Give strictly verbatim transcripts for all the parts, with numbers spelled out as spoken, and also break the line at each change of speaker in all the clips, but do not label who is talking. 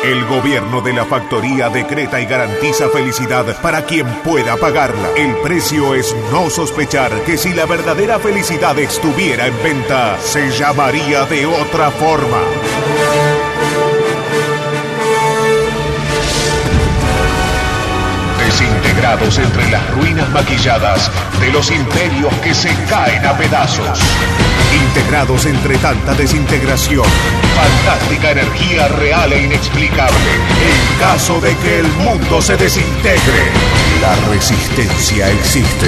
El gobierno de la factoría decreta y garantiza felicidad para quien pueda pagarla. El precio es no sospechar que si la verdadera felicidad estuviera en venta, se llamaría de otra forma. Desintegrados entre las ruinas maquilladas de los imperios que se caen a pedazos. Integrados entre tanta desintegración, fantástica energía real e inexplicable. En caso de que el mundo se desintegre, la resistencia existe.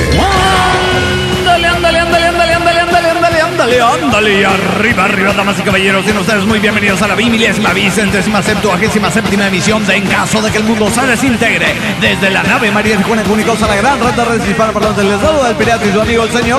Ándale, ándale, ándale, ándale, ándale, ándale, ándale, ándale, ándale, arriba, arriba, damas y caballeros, y ustedes muy bienvenidos a la vigésima, vicentésima, septuagésima, séptima emisión de En Caso de que el Mundo se Desintegre, desde la nave María Tijuana Comunicados a la gran red de redes hispanas parlantes. Les saluda el pirata y su amigo el señor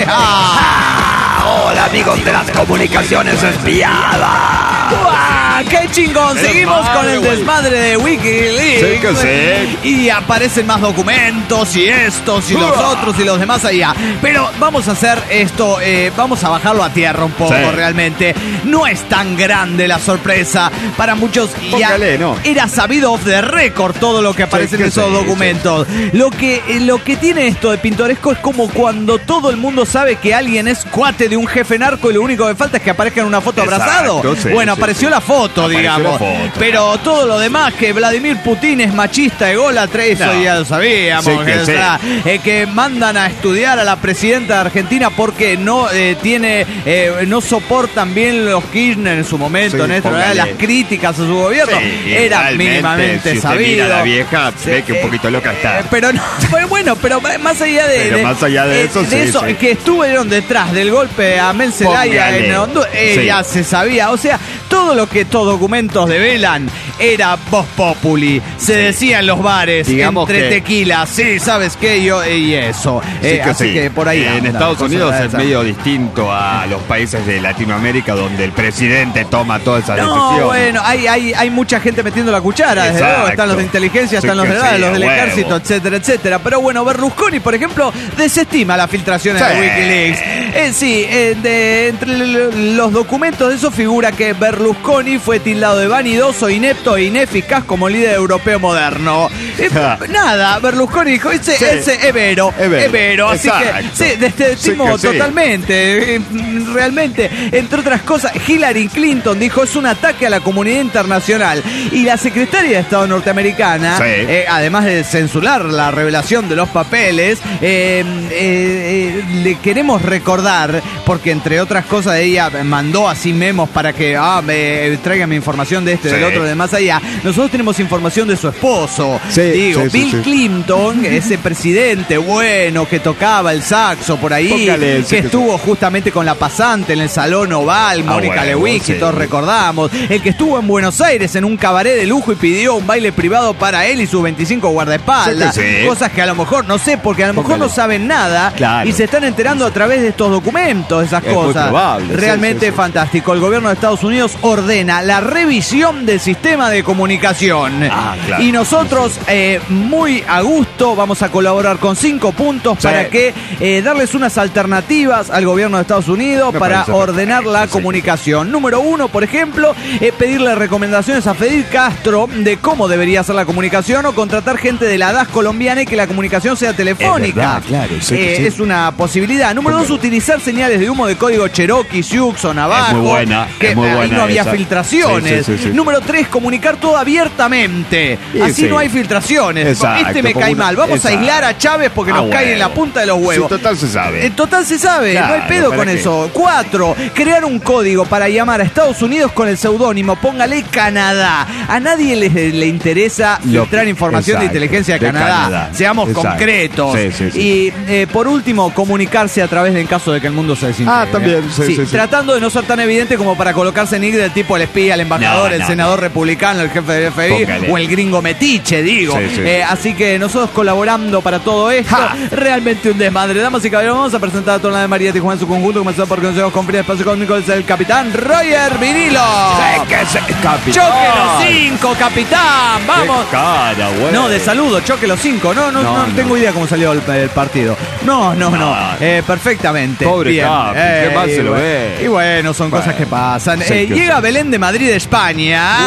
Larteja.
Hola amigos de las comunicaciones espiadas.
¡Uah! ¡Qué chingón! Seguimos con el desmadre de Wikileaks.
Sí que sí.
Y aparecen más documentos y estos y los
¡Uah!
otros y los demás allá. Pero vamos a hacer esto, eh, vamos a bajarlo a tierra un poco,
sí.
Realmente. No es tan grande la sorpresa para muchos.
Póngale,
ya
no.
Era sabido off the record todo lo que aparece
Sí,
en
que
esos
sí,
documentos.
sí.
Lo que, eh, lo que tiene esto de pintoresco es como cuando todo el mundo sabe que alguien es cuate de un jefe narco y lo único que falta es que aparezca en una foto
Exacto,
abrazado.
sí,
bueno,
sí,
apareció
sí.
la foto,
Apareció
digamos.
la foto,
Pero todo lo demás, que Vladimir Putin es machista, ególatra, eso
No.
ya lo sabíamos.
Sí, que
o
sí.
sea, eh, que mandan a estudiar a la presidenta de Argentina porque no eh, tiene, eh, no soportan bien los Kirchner en su momento,
Sí,
Néstor, ¿verdad?
póngale.
Las críticas a su gobierno.
Sí,
Era
igualmente,
mínimamente
si usted
sabido.
mira a la vieja,
Sí,
ve que un
eh,
poquito loca está.
eh, Pero no, fue bueno, pero más allá de,
Pero
de-
más allá de
eh,
eso,
de
sí,
eso
sí.
que estuvieron detrás del golpe a Mel Zelaya
Póngale.
en Honduras, eh,
Sí.
ya se sabía. O sea, todo lo que estos documentos develan era voz populi. Se decía en los bares,
Digamos
entre
que-
tequilas, sí, ¿sabes qué? Yo, y eso.
Sí
Eh,
que
así
sí.
que por ahí.
En
anda,
Estados
cosa
Unidos
de
es
esa.
medio distinto a los países de Latinoamérica donde el presidente toma todas esas
No,
decisiones.
bueno, hay, hay, hay mucha gente metiendo la cuchara, desde
Exacto.
luego. Están los de inteligencia,
Sí
están los
que
de
sí,
edad, los
a
del
huevo.
ejército, etcétera, etcétera. Pero bueno, Berlusconi, por ejemplo, desestima las filtraciones
Sí.
de Wikileaks. Eh, sí, eh, de, entre l- los documentos de eso figura que Berlusconi fue tildado de vanidoso, inepto e ineficaz como líder europeo moderno. Eh, nada, Berlusconi dijo, ese,
Sí.
ese es vero,
Es vero.
es vero. Así
Exacto.
que, sí, desestimó
Sí que sí.
totalmente. Eh, Realmente, entre otras cosas, Hillary Clinton dijo, es un ataque a la comunidad internacional. Y la secretaria de Estado norteamericana,
Sí.
eh, además de censurar la revelación de los papeles, eh, eh, eh, le queremos recordar, porque entre otras cosas ella mandó así memos para que ah, me, tráigame información de este,
Sí.
del otro, de más allá. Nosotros tenemos información de su esposo.
Sí,
Digo,
sí, sí,
Bill
sí.
Clinton, ese presidente bueno que tocaba el saxo por ahí,
Póngale, sí
que
que sí.
estuvo justamente con la pasante en el Salón Oval, Mónica
bueno,
Lewinsky,
sí.
todos recordamos. El que estuvo en Buenos Aires en un cabaret de lujo y pidió un baile privado para él y sus veinticinco guardaespaldas.
Sí que sí.
Cosas que a lo mejor, no sé, porque a lo mejor
Póngale.
no saben nada
Claro.
y se están enterando a través de estos documentos, esas
Es muy
cosas.
probable, sí,
Realmente
sí, sí.
fantástico. El gobierno de Estados Unidos ordena la revisión del sistema de comunicación.
Ah, claro.
Y nosotros, eh, muy a gusto, vamos a colaborar con cinco puntos
Sí.
para que eh, darles unas alternativas al gobierno de Estados Unidos
Me
para
parece
ordenar
perfecto,
la
sí.
comunicación. Número uno, por ejemplo, eh, pedirle recomendaciones a Fidel Castro de cómo debería ser la comunicación o contratar gente de la D A S colombiana y que la comunicación sea telefónica.
Es verdad, claro, sí que
Eh,
sí.
Es una posibilidad. Número dos, utilizar señales de humo de código Cherokee, Sioux o Navajo.
Es muy buena,
que
es muy
ahí
buena
no había
esa.
filtraciones.
Sí, sí, sí, sí.
Número tres, comunicar todo abiertamente.
Y
Así
sí.
no hay filtraciones.
Exacto,
Este me
como
cae
una-
mal. Vamos
exacto.
a aislar a Chávez porque
Ah,
nos cae
bueno.
en la punta de los huevos.
Sí, total se sabe.
En total se sabe, no hay
Claro,
pedo
¿para
con
qué?
eso. Cuatro, crear un código para llamar a Estados Unidos con el seudónimo, póngale Canadá. A nadie le, le interesa
Lo-
filtrar información de
exacto,
inteligencia de,
de
Canadá.
Canadá.
Seamos
Exacto.
concretos.
Sí, sí, sí.
Y eh, por último, comunicarse a través de en caso de que el mundo se desintegre.
Ah, también, sí, sí, sí.
Tratando de no ser tan evidente como para colocarse nick del tipo el espía, el embajador,
No,
el
no,
senador republicano, el jefe del F B I
Póngale.
o el gringo metiche, digo.
Sí, sí.
Eh, así que nosotros colaborando para todo esto,
Ja.
realmente un desmadre. Damas y caballeros, vamos a presentar a toda la de María Tijuana en su conjunto, comenzando por consejos con frío espacio cósmico, es el capitán Roger Vinilo.
que se, capitán.
Choque los cinco, capitán. Vamos.
Qué cara, güey.
No, de saludo, choque los cinco. No, no, no,
No, no.
tengo idea cómo salió el, el partido. No, no, no.
No.
Eh, perfectamente.
Pobre
Bien.
Capi, qué mal
y
se lo
bueno,
ve.
Y bueno, son
Bueno,
cosas que pasan.
sí,
Eh,
que
llega
sí.
Belén de Madrid, España.
Uh, puta madre.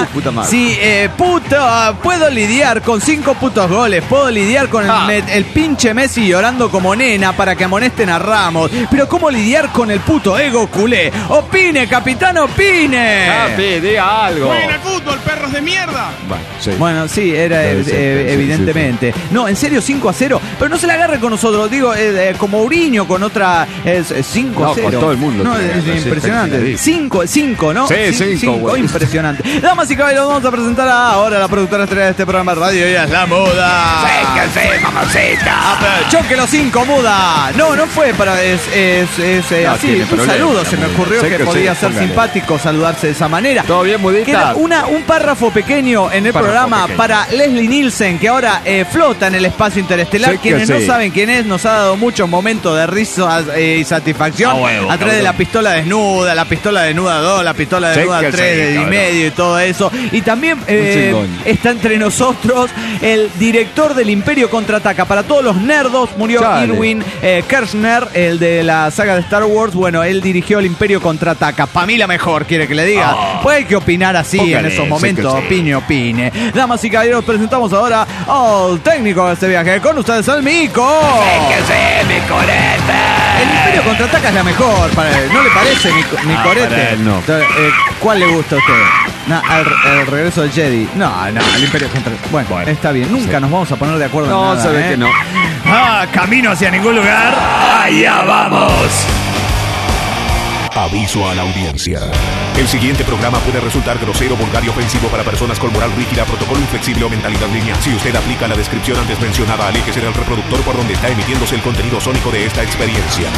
Si eh, puto, puedo lidiar con cinco putos goles, puedo lidiar con el,
Ah.
me- el pinche Messi llorando como nena para que amonesten a Ramos, pero ¿cómo lidiar con el puto ego culé? ¡Opine, capitán, opine!
Capi, diga algo.
¡Jueguen al fútbol, perros de mierda!
Bueno, sí.
Bueno, sí, era
Debe
eh,
ser,
eh,
sí, sí,
evidentemente. No, en serio, cinco a cero. Pero no se la agarre con nosotros. Digo, eh, eh, como Uriño con otra es, es cinco a
No,
cero.
con todo el mundo
No,
tiene
es,
que agarrar, sí,
impresionante.
está
cinco, cinco, ¿no?
Sí,
Cin-
cinco, güey.
impresionante. Damas y caballeros, vamos a presentar ahora a la productora estrella de este programa de radio. Ella es la Muda.
¡Séquense, mamacita!
Aprovechó que los cinco, Muda. No, no fue para. Es, es, es eh,
No,
así.
tiene
Un
problema,
saludo.
la
Se me
Muda.
ocurrió
Sé
que
que
podía
sí,
ser
póngale.
simpático saludarse de esa manera.
¿Todo bien, Mudita?
Queda una, un párrafo pequeño en el
Párrafo
programa
pequeño.
para Leslie Nielsen, que ahora eh, flota en el espacio interestelar.
Sé que
Quienes no
sí.
saben quién es, nos ha dado muchos momentos de risa eh, y satisfacción
Ah, huevo,
a través de
cabrón.
la pistola desnuda, la pistola desnuda dos, la pistola
Sé
desnuda
que
tres
sí,
de y
cabrón.
medio y todo eso. Y también eh,
chingón.
está entre nosotros el director del Imperio Contraataca. Para todos los nerdos, murió
Chale.
Irwin eh, Kershner, el de la saga de Star Wars. Bueno, él dirigió el Imperio Contraataca. Para mí la mejor, quiere que le diga.
Oh.
Pues hay que opinar así
Póngale,
en esos
sé
momentos.
que sí.
Opine, opine. Damas y caballeros, presentamos ahora al técnico de este viaje. Con ustedes, el Mico. El Imperio Contraataca es la mejor. Para él. ¿No le parece, mi, mi
Ah,
corete?
para él no.
Entonces, eh, ¿cuál le gusta a usted? No, el, el regreso del Jedi. No, no, el Imperio Contraataca. Bueno,
Bueno,
está bien. Nunca
sí.
nos vamos a poner de acuerdo
No,
en nada.
se ve
¿eh?
que no.
Ah, camino hacia ningún lugar. Allá vamos.
Aviso a la audiencia. El siguiente programa puede resultar grosero, vulgar y ofensivo para personas con moral rígida, protocolo inflexible o mentalidad lineal. Si usted aplica la descripción antes mencionada, aléjese del reproductor por donde está emitiéndose el contenido sónico de esta experiencia.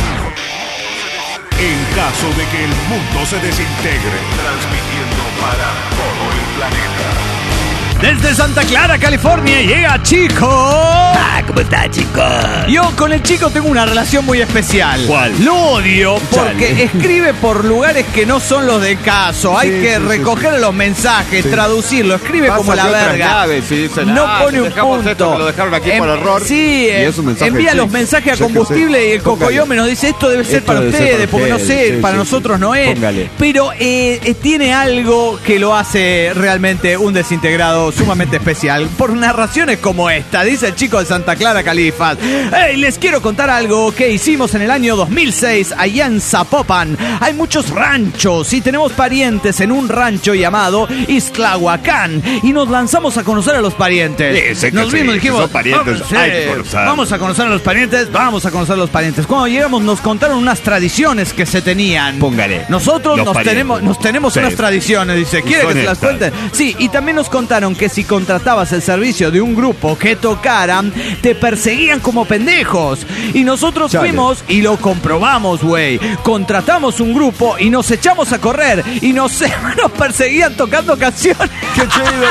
En caso de que el mundo se desintegre, transmitiendo para todo el planeta.
Desde Santa Clara, California, llega Chico.
Ah, ¿cómo está, chicos?
Yo con el Chico tengo una relación muy especial.
¿Cuál?
Lo odio porque
Chale.
escribe por lugares que no son los del caso. Hay
Sí,
que
sí, sí,
recoger los mensajes,
Sí.
traducirlo. Escribe como la
Pásate otras
verga.
naves y dicen,
no
ah,
pone un
dejamos
punto.
esto que lo dejaron aquí
Em-
por error.
Sí,
Y es un mensaje,
envía
sí.
los mensajes a
Sé que
combustible
sí.
y el Cocoyome nos dice esto debe ser
Esto
para
debe ser
ustedes,
para
porque no
ustedes,
sé,
sí,
para
sí,
nosotros
sí.
no es.
Póngale.
Pero eh, eh, tiene algo que lo hace realmente un desintegrado sumamente especial. Por narraciones como esta, dice el Chico de Santa Clara, Califas. Hey, les quiero contar algo que hicimos en el año dos mil seis allá en Zapopan. Hay muchos ranchos y tenemos parientes en un rancho llamado Ixtlahuacán y nos lanzamos a conocer a los parientes.
Sí, sé que
nos
sí,
vimos y
si
dijimos,
son parientes,
vamos,
hay que
eh,
conocer.
vamos a conocer a los parientes, vamos a conocer a los parientes. Cuando llegamos nos contaron unas tradiciones que se tenían.
Póngale.
Nosotros
Los
nos
parientes.
tenemos, nos tenemos
Sí.
unas tradiciones, dice. ¿Quiere
son
que se las
estas.
cuenten? Sí, y también nos contaron que si contratabas el servicio de un grupo que tocaran, te perseguían como pendejos. Y nosotros
Chale.
fuimos y lo comprobamos, güey. Contratamos un grupo y nos echamos a correr y nos, nos perseguían tocando canciones.
¡Qué chido,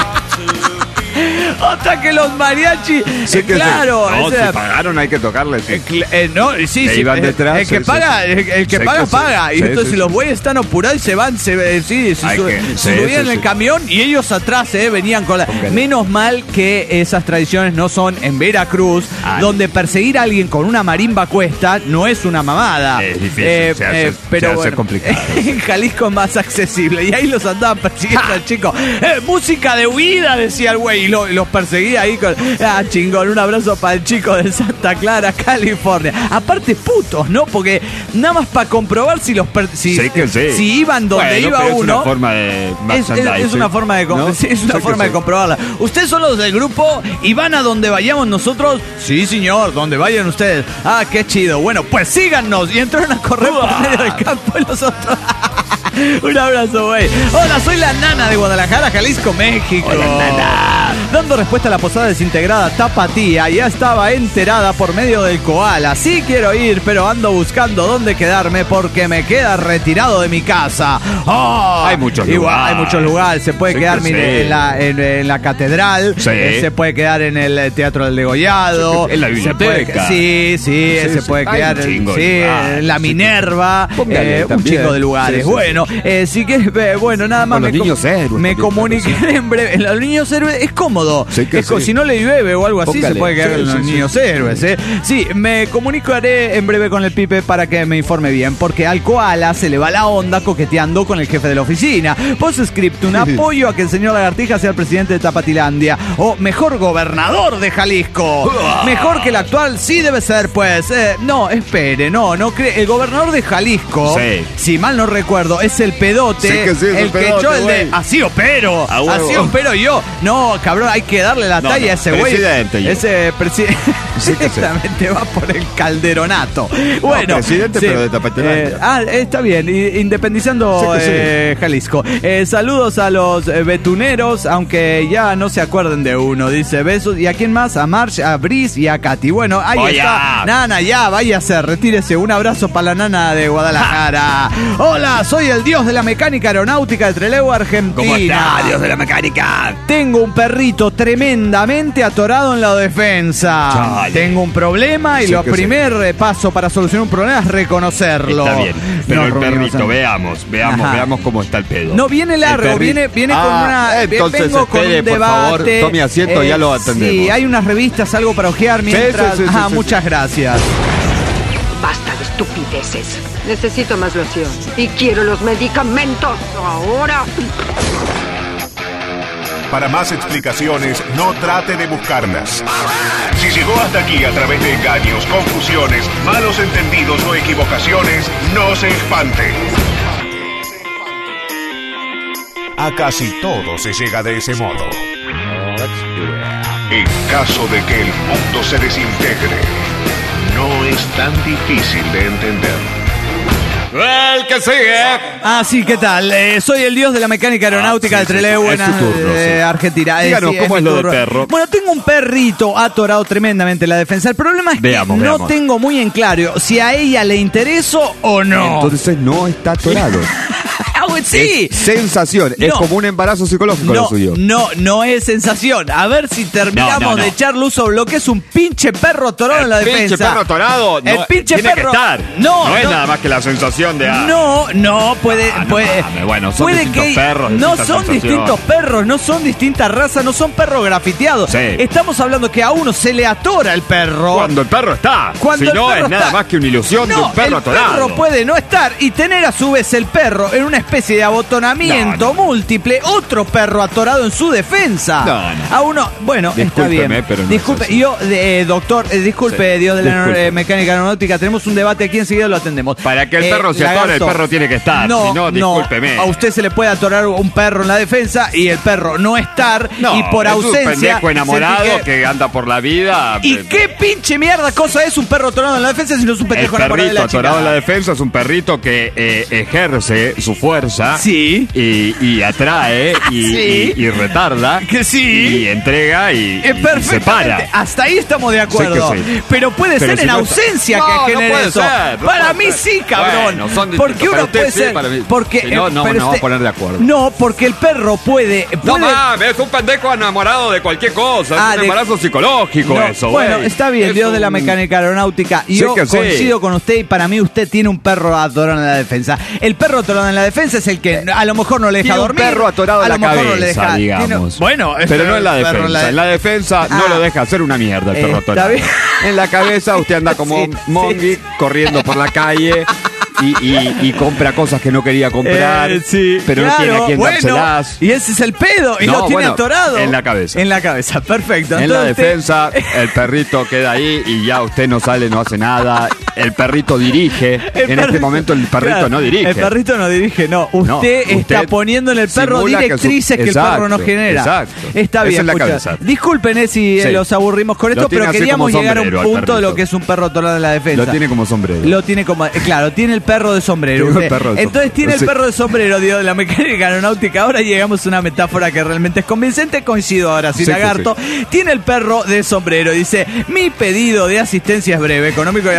güey!
Hasta que los mariachi.
Sí
eh,
que sí.
claro,
No,
o sea,
si pagaron hay que tocarles. sí.
eh, cl- eh, no, sí,
Que
sí.
iban
eh,
detrás,
el que
sí,
paga,
sí,
el,
sí.
el que
Sé
paga,
que sí.
paga. Y
Sí,
entonces
sí,
los
sí.
güeyes están apurados y se van, se, eh, sí, se,
Hay
su-
que-
se
sí,
subían
sí,
en el
sí.
camión y ellos atrás, eh, venían con la.
Póngale.
Menos mal que esas tradiciones no son en Veracruz,
Ah,
donde perseguir a alguien con una marimba cuesta no es una mamada.
Es difícil, se hace-
pero
se hace
bueno,
complicado.
en Jalisco es más accesible y ahí los andaban persiguiendo al chico. Eh, música de huida, decía el güey, y, lo- y los perseguía ahí con. Ah, chingón, un abrazo para el chico de Santa Clara, California. Aparte, putos, ¿no? Porque nada más para comprobar si los per- si,
Sí que sí.
si iban donde
Bueno,
iba
pero
uno.
Es una forma de
Es, es-
merchandising,
es una forma de com-
¿no?
sí, es una
Sé que
forma de
sí.
comprobarla. ¿Ustedes son los del grupo y van a donde vayamos nosotros? Sí, señor, donde vayan ustedes. Ah, qué chido. Bueno, pues síganos. Y entraron a correr por medio del campo y nosotros. Un abrazo, güey. Hola, soy la nana de Guadalajara, Jalisco, México.
Hola, nana.
Dando respuesta a la posada desintegrada Tapatía, ya estaba enterada por medio del koala. Sí quiero ir, pero ando buscando dónde quedarme porque me queda retirado de mi casa. Oh,
Hay muchos
igual,
lugares.
Hay muchos lugares. Se puede
Sí
quedar
que
mire,
sí.
en, la, en, en la catedral.
Sí.
eh, se puede quedar en el Teatro del Degollado.
En la
se
biblioteca.
puede- sí, sí,
Sí,
se
sí.
puede
Hay
quedar
un
en,
chingo de
sí,
lugares.
en la
Sí,
Minerva.
Póngale
eh, un
también.
chingo de lugares.
Sí, sí,
bueno, eh, si quieres, eh, bueno, nada más
Con los
me, com-
niños héroes
me
también,
comuniqué
claro, sí.
en breve. Los niños héroes es cómodo.
Sí que
es como
sí.
si no le llueve o algo así,
Póngale.
se puede quedar
Sí,
en los
sí,
niños
sí.
héroes, ¿eh? Sí, me comunicaré en breve con el Pipe para que me informe bien, porque al koala se le va la onda coqueteando con el jefe de la oficina. Postscript, un apoyo a que el señor Lagartija sea el presidente de Tapatilandia, o mejor gobernador de Jalisco. Mejor que el actual, sí debe ser, pues. Eh, no, espere, no, no cree. El gobernador de Jalisco,
Sí.
si mal no recuerdo, es el pedote,
Sí que sí, es el
el que
pedote,
echó el de
güey.
así opero,
A huevo.
así opero yo. No, cabrón, hay que darle la
No,
talla
no,
a ese güey.
presidente yo.
Ese presidente
Sí que sí.
directamente va por el calderonato. Bueno,
presidente, pero de Tapatilandia.
Eh, ah, está bien, i- independizando
Sí que sí.
eh, Jalisco. Eh, saludos a los eh, betuneros, aunque ya no se acuerden de uno. Dice besos. ¿Y a quién más? A March, a Brice y a Katy. Bueno, ahí
Oye.
está. Nana, ya, váyase, retírese. Un abrazo para la nana de Guadalajara. Hola, soy el dios de la mecánica aeronáutica de Trelew, Argentina.
¿Cómo está, Dios de la mecánica?
Tengo un perrito tremendamente atorado en la defensa.
Chale.
Tengo un problema y
Sí
lo
que sí.
primer eh, paso para solucionar un problema es reconocerlo.
Está bien. Pero
Nos
el
reunimos
perrito,
en-
veamos, veamos,
Ajá.
veamos cómo está el pedo.
No, viene largo,
El perri-
viene, viene
Ah,
con una.
entonces
vengo con
espere,
un
por
debate.
favor, tome asiento, ya lo atendemos.
Sí, hay unas revistas, algo para ojear mientras.
sí, sí,
ah,
sí,
muchas gracias.
Basta de estupideces. Necesito más loción. Y quiero los medicamentos. Ahora.
Para más explicaciones, no trate de buscarlas. Si llegó hasta aquí a través de engaños, confusiones, malos entendidos o equivocaciones, no se espante. A casi todo se llega de ese modo. En caso de que el mundo se desintegre, no es tan difícil de entender.
El que sigue.
Ah, sí, ¿qué tal? Eh, soy el dios de la mecánica aeronáutica
Ah,
de
sí,
Trelew,
sí, sí.
buenas,
Es su turno,
eh,
sí.
Argentina. Eh,
Díganos,
sí,
¿cómo
mi
es lo del
turno.
perro?
Bueno, tengo un perrito atorado tremendamente en la defensa. El problema es
Veamos,
que no
veamos.
tengo muy en claro si a ella le intereso o no.
Entonces no está atorado.
Ah, bueno, sí.
Es sensación. Es
No.
como un embarazo psicológico lo
No,
suyo.
no, no es sensación. A ver si terminamos
No, no, no.
de echar luz sobre lo que es un pinche perro atorado en la defensa.
pinche perro atorado.
El
no,
pinche
tiene
perro.
que estar.
No,
No es
no.
nada más que la sensación de. ah,
No, no, puede,
Ah, no
puede,
mames, bueno, son
puede
distintos
que
perros,
no
distintas
son
sensaciones.
distintos perros, no son distintas razas, no son perros grafiteados.
Sí.
Estamos hablando que a uno se le atora el perro.
Cuando el perro está.
Cuando
si
el
no,
perro
es nada
está.
más que una ilusión de
No,
un perro
el
atorado.
perro puede no estar y tener a su vez el perro en una especie de abotonamiento
No, no.
múltiple, otro perro atorado en su defensa.
No, no.
A uno, bueno, está
Discúlpeme,
bien.
pero no
Disculpe,
es así.
yo, eh, doctor, eh, disculpe,
Sí,
Dios de la
disculpe.
eh, mecánica aeronáutica, tenemos un debate aquí, enseguida lo atendemos.
Para que el
Eh,
perro se atore, el
lagarto,
perro tiene que estar.
No,
Si no, discúlpeme.
A usted se le puede atorar un perro en la defensa y el perro no estar
No,
y por
es
ausencia.
un pendejo enamorado
sentir
que... anda por la vida.
¿Y
eh,
qué pinche mierda cosa es un perro atorado en la defensa si no es un
El
pendejo enamorado de
perrito
la
atorado en la
chica?
defensa es un perrito que eh, ejerce su fuerza
Sí.
y, y atrae y,
Sí.
y- y retarda
Que sí.
y entrega y,
Eh,
y
perfectamente.
separa.
Hasta ahí estamos de acuerdo.
Sí que sí.
Pero puede
Pero
ser
si
en
no está-
ausencia
No,
que
no
genere
puede
eso.
ser, no
para
puede
mí
ser.
sí, cabrón.
Bueno, son distintos.
porque
Para
uno
usted
puede
sí,
ser.
para mí-
Porque,
si no, no,
pero
nos vamos
usted-
a poner de acuerdo.
No, porque el perro puede.
No
puede-
mames, es un pendejo enamorado de cualquier cosa.
Ah,
es un
de-
embarazo psicológico
No,
eso,
bueno,
güey.
está bien,
Es
Dios de la
un-
mecánica aeronáutica. Y
Sí
yo
que sí.
coincido con usted y para mí usted tiene un perro atorado en la defensa. El perro atorado en la defensa es el que a lo mejor no le deja
Tiene un
dormir.
perro atorado
a
en
lo
la
mejor no le
cabeza,
deja.
digamos.
tiene- bueno,
Pero no en la
el perro
defensa. En la defensa no
Ah.
lo deja hacer una mierda el perro
Está
atorado.
bien.
En la cabeza usted anda como
Sí,
Mongi
sí.
corriendo por la calle y, y- y compra cosas que no quería comprar.
Eh, sí,
pero no
claro,
tiene a quién
bueno,
dárselas.
Y ese es el pedo. Y
No,
lo tiene
bueno,
atorado.
en la cabeza.
En la cabeza, perfecto.
En la
Entonces usted-
defensa, el perrito queda ahí y ya usted no sale, no hace nada. El perrito dirige.
El
en
perri-
este momento el perrito
Claro,
no dirige.
El perrito no dirige, no. Usted,
No,
está
usted
poniendo en el perro
simula que su-
directrices que, el
Exacto,
perro no genera.
exacto.
Está
Esa
bien.
es la
escucha.
cabeza.
Disculpen eh, si eh,
Sí.
los aburrimos con esto,
Lo tiene
pero
así
queríamos
como
llegar a un
sombrero al
punto de lo
perrito.
que es un perro atorado en la defensa.
Lo tiene como sombrero.
Lo tiene como, eh, claro, tiene el perro de sombrero.
Tiene el
usted.
perro de
Entonces
sombrero,
tiene el
sí.
perro de sombrero, Dios de la mecánica aeronáutica. Ahora llegamos a una metáfora que realmente es convincente. Coincido ahora, sin
Sí que
lagarto. Tiene el perro de sombrero. Dice: mi pedido de asistencia es breve, económico y audaz.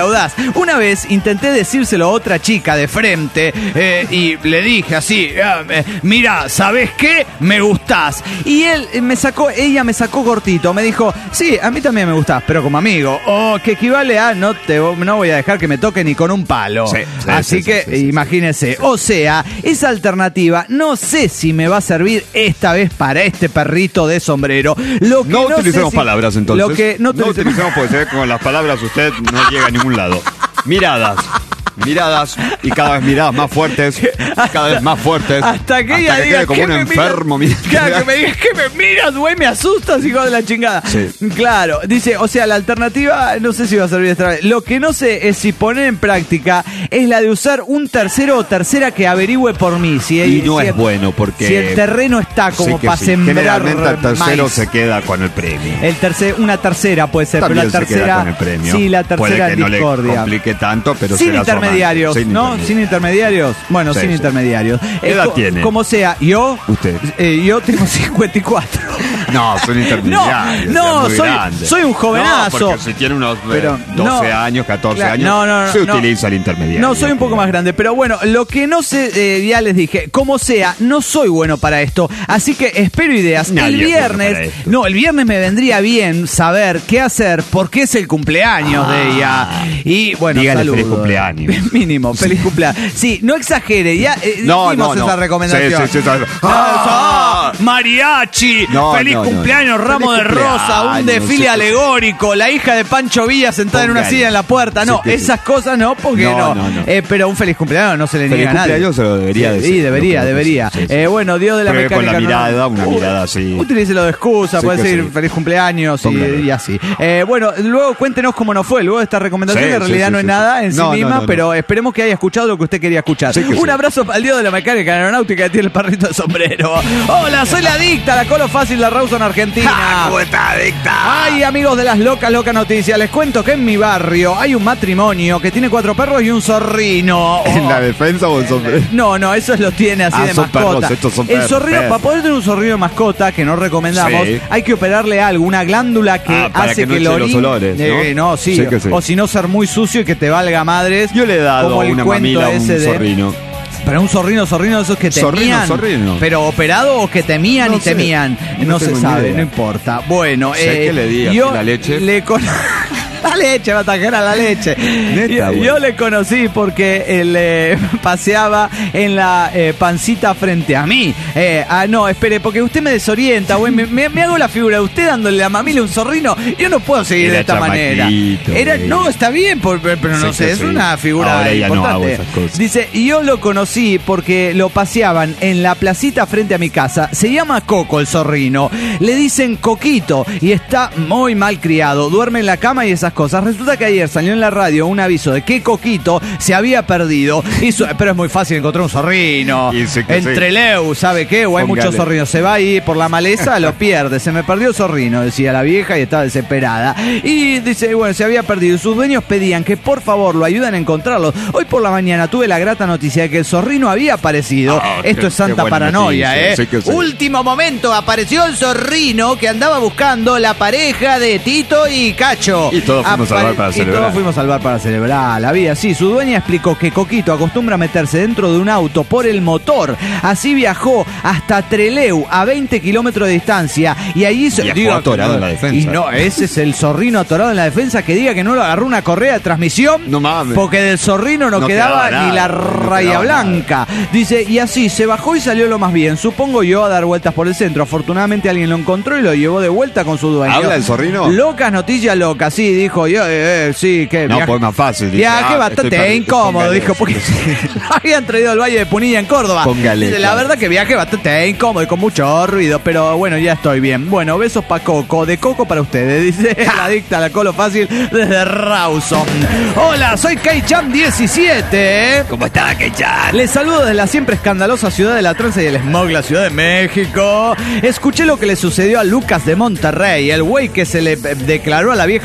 Una vez intenté decírselo a otra chica de frente eh, y le dije así, ah, eh, mira, ¿sabes qué? Me gustás. Y él eh, me sacó, ella me sacó cortito, me dijo, sí, a mí también me gustás, pero como amigo, o que equivale a no te no voy a dejar que me toque ni con un palo. Sí, sí, así sí, que sí, sí, sí, imagínese, sí. O sea, esa alternativa no sé si me va a servir esta vez para este perrito de sombrero. Lo que
no,
no
utilicemos
si,
palabras entonces.
Lo que no,
no utilicemos porque se ve que con las palabras usted no llega a ningún lado. Miradas. Miradas y cada vez miradas más fuertes, cada vez más fuertes.
Hasta que ella
hasta que
diga
quede como un enfermo.
Mira, claro, que me digas que me miras, güey, me asustas, hijo de la chingada. Sí. Claro, dice, o sea, la alternativa no sé si va a servir esta vez. Lo que no sé es si poner en práctica es la de usar un tercero o tercera que averigüe por mí. Si
y
el,
no
si
es
el,
bueno porque
si el terreno está como para sí. sembrar.
Generalmente el tercero
maíz.
Se queda con el premio.
El tercer, una tercera puede ser,
también
pero la tercera
se queda con el premio.
Sí, la tercera
puede que no
discordia.
le complique tanto, pero
sin intermediarios, sin ¿no? Sin intermediarios. Bueno, sí, sin sí. intermediarios.
¿Qué edad eh, co tiene?
Como sea, yo.
Usted.
Eh, yo tengo cincuenta y cuatro.
No, son intermediarios.
No, no soy, soy un jovenazo.
No, porque si tiene unos
pero,
doce
no,
años, catorce
claro,
años,
no, no, no,
se
no,
utiliza el intermediario.
No, soy un poco más grande, pero bueno, lo que no sé, eh, ya les dije, como sea, no soy bueno para esto, así que espero ideas.
Nadie
el viernes,
es bueno
no, el viernes me vendría bien saber qué hacer, porque es el cumpleaños ah, de ella. Y bueno,
dígale
saludos.
Feliz cumpleaños.
Mínimo, feliz sí. cumpleaños. Sí, no exagere, ya eh,
no,
dimos
no,
esa
no.
recomendación.
Sí, sí, sí, sí.
Ah, mariachi,
no,
feliz
no,
cumpleaños,
no, no.
ramo
feliz
de rosa, un desfile
sí,
alegórico, la hija de Pancho Villa sentada Póngale. en una silla en la puerta. No, sí, esas sí. cosas no, porque no. no. no, no. Eh, pero un feliz cumpleaños no se le niega a nadie.
Feliz cumpleaños se lo debería
sí,
decir.
Sí, debería, debería. Sí, sí. Eh, bueno, Dios de la
Pero
mecánica.
Con la mirada,
no,
una
uh,
mirada así.
Utilícelo de excusa,
sí,
puede decir
sí.
feliz cumpleaños y, y así. Eh, bueno, luego cuéntenos cómo nos fue. Luego de esta recomendación,
sí,
que en realidad
sí,
no
sí,
es nada
sí.
en sí
no,
misma,
no, no,
pero
no.
esperemos que haya escuchado lo que usted quería escuchar.
Sí,
un
sí.
abrazo al Dios de la mecánica aeronáutica que tiene el perrito de sombrero. Hola, soy la adicta, la Colo Fácil, la Rawson Argentina.
¡Ah, cómo está adicta!
Ay, amigos de las locas, locas noticias, les cuento que en mi barrio hay un matrimonio que tiene cuatro perros y un zorrino. Oh.
¿En la defensa o en sombrero?
No, no, esos los tiene así
ah,
de
son
mascota.
Perros, estos son
el
perros,
zorrino,
perros.
para poder tener un zorrino de mascota, que no recomendamos,
sí.
hay que operarle algo, una glándula que
ah, para
hace
que, no
que el orín...
los olores, ¿no?
Eh, no, sí,
sí, que sí.
o si no ser muy sucio y que te valga madres.
Yo le he dado
como el
una
cuento
mamila a un
ese de...
zorrino.
Pero un zorrino, zorrino de esos que temían.
Zorrino, zorrino.
Pero operado o que temían
no
y
sé.
temían. No,
no
se sabe, no importa. Bueno,
sé
eh,
que le diga
yo
la leche.
Le con... La leche, va a atacar a la leche.
Neta,
yo,
bueno.
yo le conocí porque él eh, paseaba en la eh, pancita frente a mí. Eh, ah, no, espere, porque usted me desorienta, güey. Me, me, me hago la figura de usted dándole la mamila a un zorrino. Yo no puedo seguir
Era
de esta manera. Era, no, está bien, por, pero no sé, sé es sí. una figura
Ahora ya
importante.
no hago esas cosas.
Dice, y yo lo conocí porque lo paseaban en la placita frente a mi casa. Se llama Coco el zorrino. Le dicen Coquito y está muy mal criado. Duerme en la cama y esas cosas. Resulta que ayer salió en la radio un aviso de que Coquito se había perdido. Y su, pero es muy fácil encontrar un zorrino. Entre sí. Leu, ¿sabe qué? O hay Póngale. muchos zorrinos. Se va ahí por la maleza, lo pierde. Se me perdió el zorrino, decía la vieja y estaba desesperada. Y dice, bueno, se había perdido. Sus dueños pedían que por favor lo ayuden a encontrarlo. Hoy por la mañana tuve la grata noticia de que el zorrino había aparecido. Oh, Esto qué, es santa paranoia, noticia. ¿eh? Sí sí. Último momento, apareció el zorrino que andaba buscando la pareja de Tito y Cacho.
Y todos fuimos a salvar para
y
celebrar.
todos fuimos a salvar para celebrar la vida. Sí, su dueña explicó que Coquito acostumbra meterse dentro de un auto por el motor. Así viajó hasta Trelew, a veinte kilómetros de distancia. Y allí se.
Viajó digo, atorado en la defensa.
Y no, ese es el zorrino atorado en la defensa que diga que no lo agarró una correa de transmisión.
No mames.
Porque del zorrino no, no quedaba, quedaba ni la raya no blanca. Nada. Dice, y así se bajó y salió lo más bien. Supongo yo a dar vueltas por el centro. Afortunadamente alguien lo encontró y lo llevó de vuelta con su dueño.
¿Habla el zorrino?
Locas noticias locas, sí, dijo yo, eh, eh, sí, que
no, pues más fácil. Dice,
viaje
ah,
bastante incómodo, dijo, porque habían traído al Valle de Punilla en Córdoba.
Póngale,
dice, la verdad que viaje bastante incómodo y con mucho ruido, pero bueno, ya estoy bien. Bueno, besos pa' Coco, de Coco para ustedes, dice la adicta, la Colo Fácil desde Rawson. Hola, soy Keichan diecisiete.
¿Cómo está, Keichan?
Les saludo desde la siempre escandalosa ciudad de la tranza y el smog, la Ciudad de México. Escuché lo que le sucedió a Lucas de Monterrey, el güey que se le declaró a la vieja el día de cumpleaños.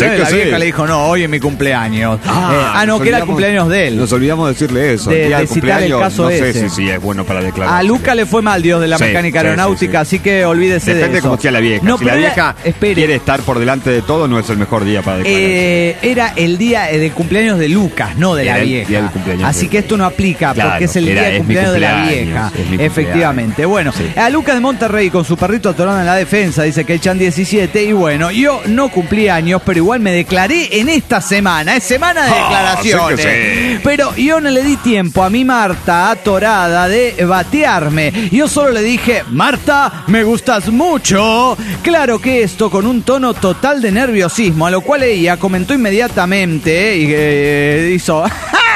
Entonces
que
la
sí.
vieja le dijo, no, hoy es mi cumpleaños.
Ah,
Eh, ah no,
nos
que era el
olvidamos-
cumpleaños de él.
Nos olvidamos de decirle eso.
De-
el día
de
del
citar el
cumpleaños,
caso
no sé
ese.
si, si es bueno para declarar.
A Luca le fue mal, Dios de la
Sí,
mecánica
sí,
aeronáutica,
sí, sí.
así que olvídese
Depende
de eso.
cómo sea la vieja.
No,
si la
pero era-
vieja
espere.
quiere estar por delante de todo, no es el mejor día para declarar.
Eh, era el día eh, del cumpleaños de Lucas, no de
Era
la
el
vieja.
día del cumpleaños
Así
de-
que esto no aplica
Claro,
porque es el
era-
día del
es mi
cumpleaños de la
cumpleaños,
vieja.
es mi cumpleaños.
Efectivamente. Bueno,
Sí.
a Lucas de Monterrey con su perrito atorado en la defensa, dice que echan diecisiete. Y bueno, yo no cumplí años, pero igual me declaré en esta semana. Es semana de
Ah,
declaraciones.
sí que sí.
Pero yo no le di tiempo a mi Marta atorada de batearme. Yo solo le dije, Marta, me gustas mucho. Claro que esto con un tono total de nerviosismo, a lo cual ella comentó inmediatamente y eh, hizo...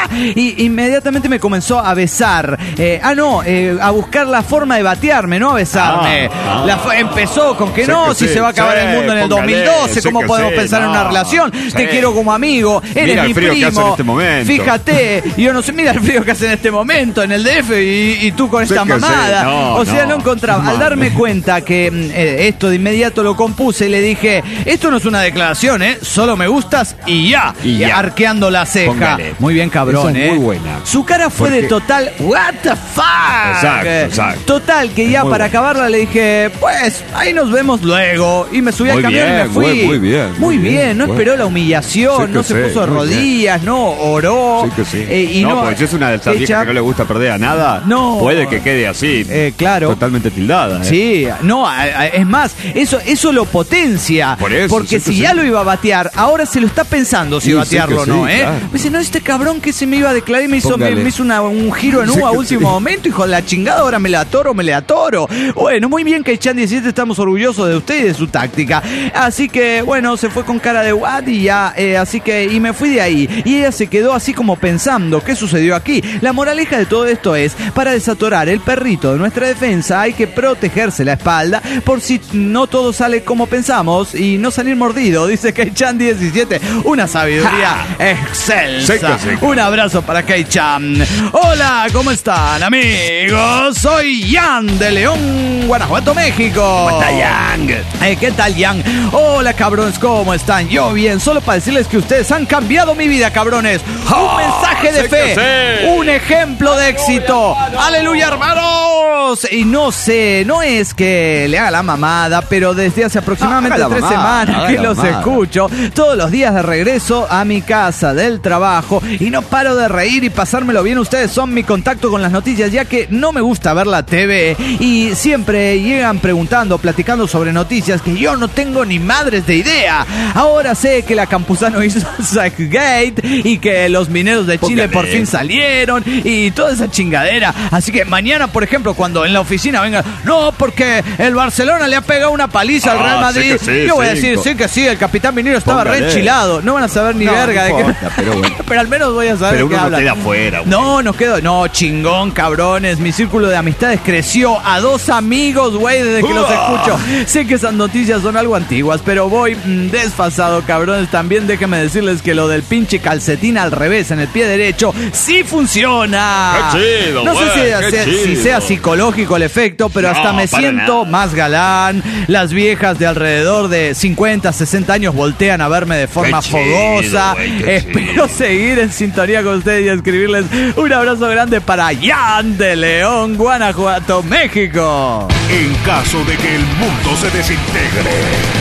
Y inmediatamente me comenzó a besar. Eh, ah, no, eh, a buscar la forma de batearme, no a besarme.
Ah, ah.
La fue- empezó con que
Sé
no,
que
si
sí,
se va a acabar
sí,
el mundo en el
póngale,
dos mil doce,
sé
¿cómo
que
podemos
sí,
pensar en
no,
una relación?
sí.
Te quiero como amigo, eres
Mira el
mi
frío que
primo.
hace en este momento.
Fíjate, yo no sé, mira el frío que hace en este momento en el D F y, y tú con
Sé
esta
que sí,
mamada.
no,
o sea, no,
no.
encontraba. Al
Mame.
darme cuenta que mm, eh, esto de inmediato lo compuse y le dije, esto no es una declaración, ¿eh? Solo me gustas y ya.
Y ya.
Arqueando la ceja.
Póngale.
Muy bien, cabrón,
Esa es
¿eh?
muy buena.
Su cara fue de
Porque-
total, what the fuck.
Exacto, exacto.
Total, que ya
muy
para
bueno.
acabarla le dije, pues, ahí nos vemos luego. Y me subí al
Muy
camión y
bien,
me fui.
muy- muy bien,
Muy
muy
bien,
bien,
no
bueno.
esperó la humillación,
Sí
no
que
se
sí,
puso de
muy bien.
rodillas, no oró.
Sí que sí.
eh, y
no,
no,
porque si es una de esas
hecha-
viejas que no le gusta perder a nada,
No.
puede que quede así.
Eh, claro.
Totalmente tildada. ¿eh?
Sí, no, a- a- es más, eso eso lo potencia.
Por eso,
porque
sí que
si
sí.
ya lo iba a batear, ahora se lo está pensando si
Sí,
batearlo o
sí que
no,
sí,
¿eh?
claro.
Me dice, no, este cabrón que se me iba a declarar y me hizo, me,
Póngale.
me hizo una- un giro en
Sí
U a
que
último
sí.
momento, hijo de la chingada, ahora me la atoro, me la atoro. Bueno, muy bien, Kaichan diecisiete, estamos orgullosos de usted y de su táctica. Así que, bueno, se fue con cara de what y ya, eh, así que, y me fui de ahí. Y ella se quedó así como pensando, ¿qué sucedió aquí? La moraleja de todo esto es, para desatorar el perrito de nuestra defensa hay que protegerse la espalda por si no todo sale como pensamos y no salir mordido, dice Kaichan diecisiete. Una sabiduría excelsa.
Sé que sí.
Un abrazo para Kaichan. Hola, ¿cómo están, amigos? Soy Jan de León, Guanajuato, México. ¿Cómo está, Jan? Eh, ¿Qué tal, Jan? Hola, cabrones, ¿cómo están? Yo bien, solo para decirles que ustedes han cambiado mi vida, cabrones. Un mensaje de
sé
fe,
que sí.
un ejemplo de éxito. ¡Aleluya, hermanos! Y no sé, no es que le haga la mamada, pero desde hace aproximadamente
Ah, haga la
tres
mamada,
semanas
haga
que
la
los
mamada.
escucho todos los días de regreso a mi casa del trabajo y no paro de reír y pasármelo bien. Ustedes son mi contacto con las noticias, ya que no me gusta ver la T V y siempre llegan preguntando, platicando sobre noticias que yo no tengo ni madres de idea. Ahora sé que la Campuzano hizo Sackgate y que los mineros de Chile
Póngale.
por fin salieron y toda esa chingadera. Así que mañana, por ejemplo, cuando en la oficina vengan, no, porque el Barcelona le ha pegado una paliza al
Ah,
Real
sí
Madrid.
que sí,
yo voy a
cinco.
decir, sí que sí, el capitán minero estaba re
Póngale.
enchilado. No van a saber ni
No,
verga
no
de qué.
importa, pero bueno.
Pero al menos voy a saber
Pero
de qué
uno no
hablan.
queda afuera, güey.
No, nos quedo. No, chingón, cabrones. Mi círculo de amistades creció a dos amigos, güey, desde que los
¡Uah!
escucho. Sé que esas noticias son algo antiguas, pero voy mm, desfasado, cabrones. También déjenme decirles que lo del pinche calcetín al revés en el pie derecho sí funciona.
¡Qué chido,
No sé
güey!
si,
¡Qué
sea- si
chido!
sea psicológico el efecto, pero
No,
hasta me
para
siento
nada.
más galán. Las viejas de alrededor de cincuenta, sesenta años voltean a verme de forma
Qué chido,
fogosa.
güey, qué
Espero seguir en sintonía con ustedes y escribirles un abrazo grande para Jan de León, Guanajuato, México.
En caso de que el mundo se desintegre.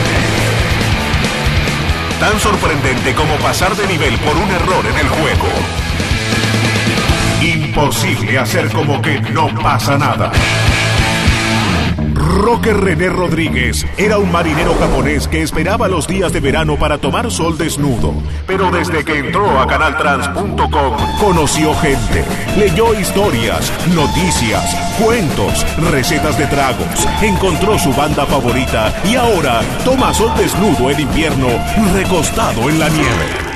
Tan sorprendente como pasar de nivel por un error en el juego. Imposible hacer como que no pasa nada. Roque René Rodríguez era un marinero japonés que esperaba los días de verano para tomar sol desnudo. Pero desde que entró a canal trans punto com conoció gente, leyó historias, noticias, cuentos, recetas de tragos, encontró su banda favorita y ahora toma sol desnudo en invierno recostado en la nieve.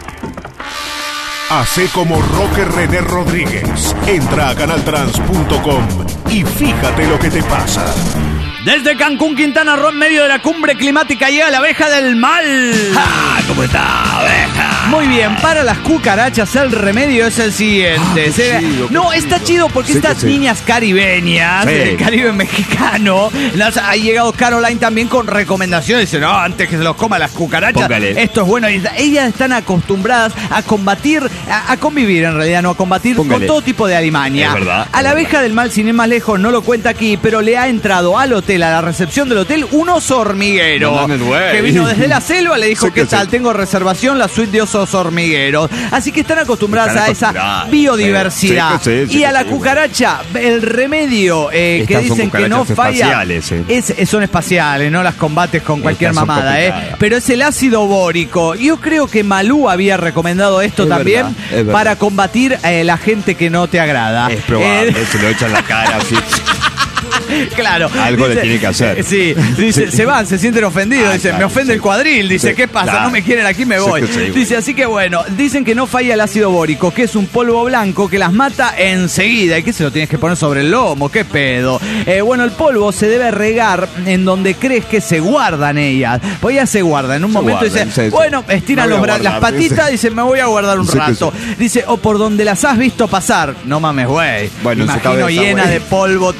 Hace como Roque René Rodríguez. Entra a canal trans punto com y fíjate lo que te pasa.
Desde Cancún, Quintana Roo, en medio de la cumbre climática, llega la abeja del mal.
¡Ah! ¿Cómo está, abeja?
Muy bien, para las cucarachas el remedio es el siguiente.
Ah,
Se-
chido,
no,
qué
está
chido.
chido porque
Sí,
estas
que sí.
niñas caribeñas,
Sí.
del Caribe mexicano, las ha llegado Caroline también con recomendaciones. Dice, no, antes que se los coma las cucarachas,
Póngale.
esto es bueno. Y ellas están acostumbradas a combatir, a, a convivir en realidad, no a combatir
Póngale.
con todo tipo de alimaña.
Es verdad,
A la
es
abeja
verdad.
del mal, sin ir más lejos, no lo cuenta aquí, pero le ha entrado al hotel, a la recepción del hotel, un oso hormiguero.
No mames, güey.
Que vino desde la selva, le dijo,
Sí que
¿qué tal?
sí.
Tengo reservación, la suite de osos hormigueros. Así que están acostumbradas
Están
a esa
acostumbradas.
biodiversidad.
Sí, sí, sí,
y
sí,
a la
sí.
cucaracha, el remedio eh, que
Estas son
dicen que no
cucarachas
falla.
espaciales, eh.
Es, es- son espaciales, no las combates con cualquier
Estas son
mamada, ¿eh?
complicadas.
Pero es el ácido bórico. Yo creo que Malú había recomendado esto
Es
también
verdad, es verdad.
para combatir eh, la gente que no te agrada.
Es probable,
Eh,
se lo echa en la cara así.
Claro.
Algo le tiene que hacer.
Sí, dice, se van, se sienten ofendidos.
Ah,
dice,
claro,
me ofende
sí.
el cuadril. Dice,
Sí,
¿qué pasa?
claro.
No me quieren aquí, me
Sí
voy.
que sí, güey.
Dice, así que bueno, dicen que no falla el ácido bórico, que es un polvo blanco que las mata enseguida. ¿Y qué se lo tienes que poner sobre el lomo? ¿Qué pedo? Eh, bueno, el polvo se debe regar en donde crees que se guardan ellas. Pues ellas se guardan. En un
Se
momento
guardan,
dice,
sí, sí.
bueno, estiran
Me
los
voy a
bra- las
guardar,
patitas.
sí.
Dice, me voy a guardar un
Sí que
rato. Dice, o por donde las has visto pasar. No mames, güey.
Bueno, en su
Imagino
cabeza,
llena
güey.
de polvo.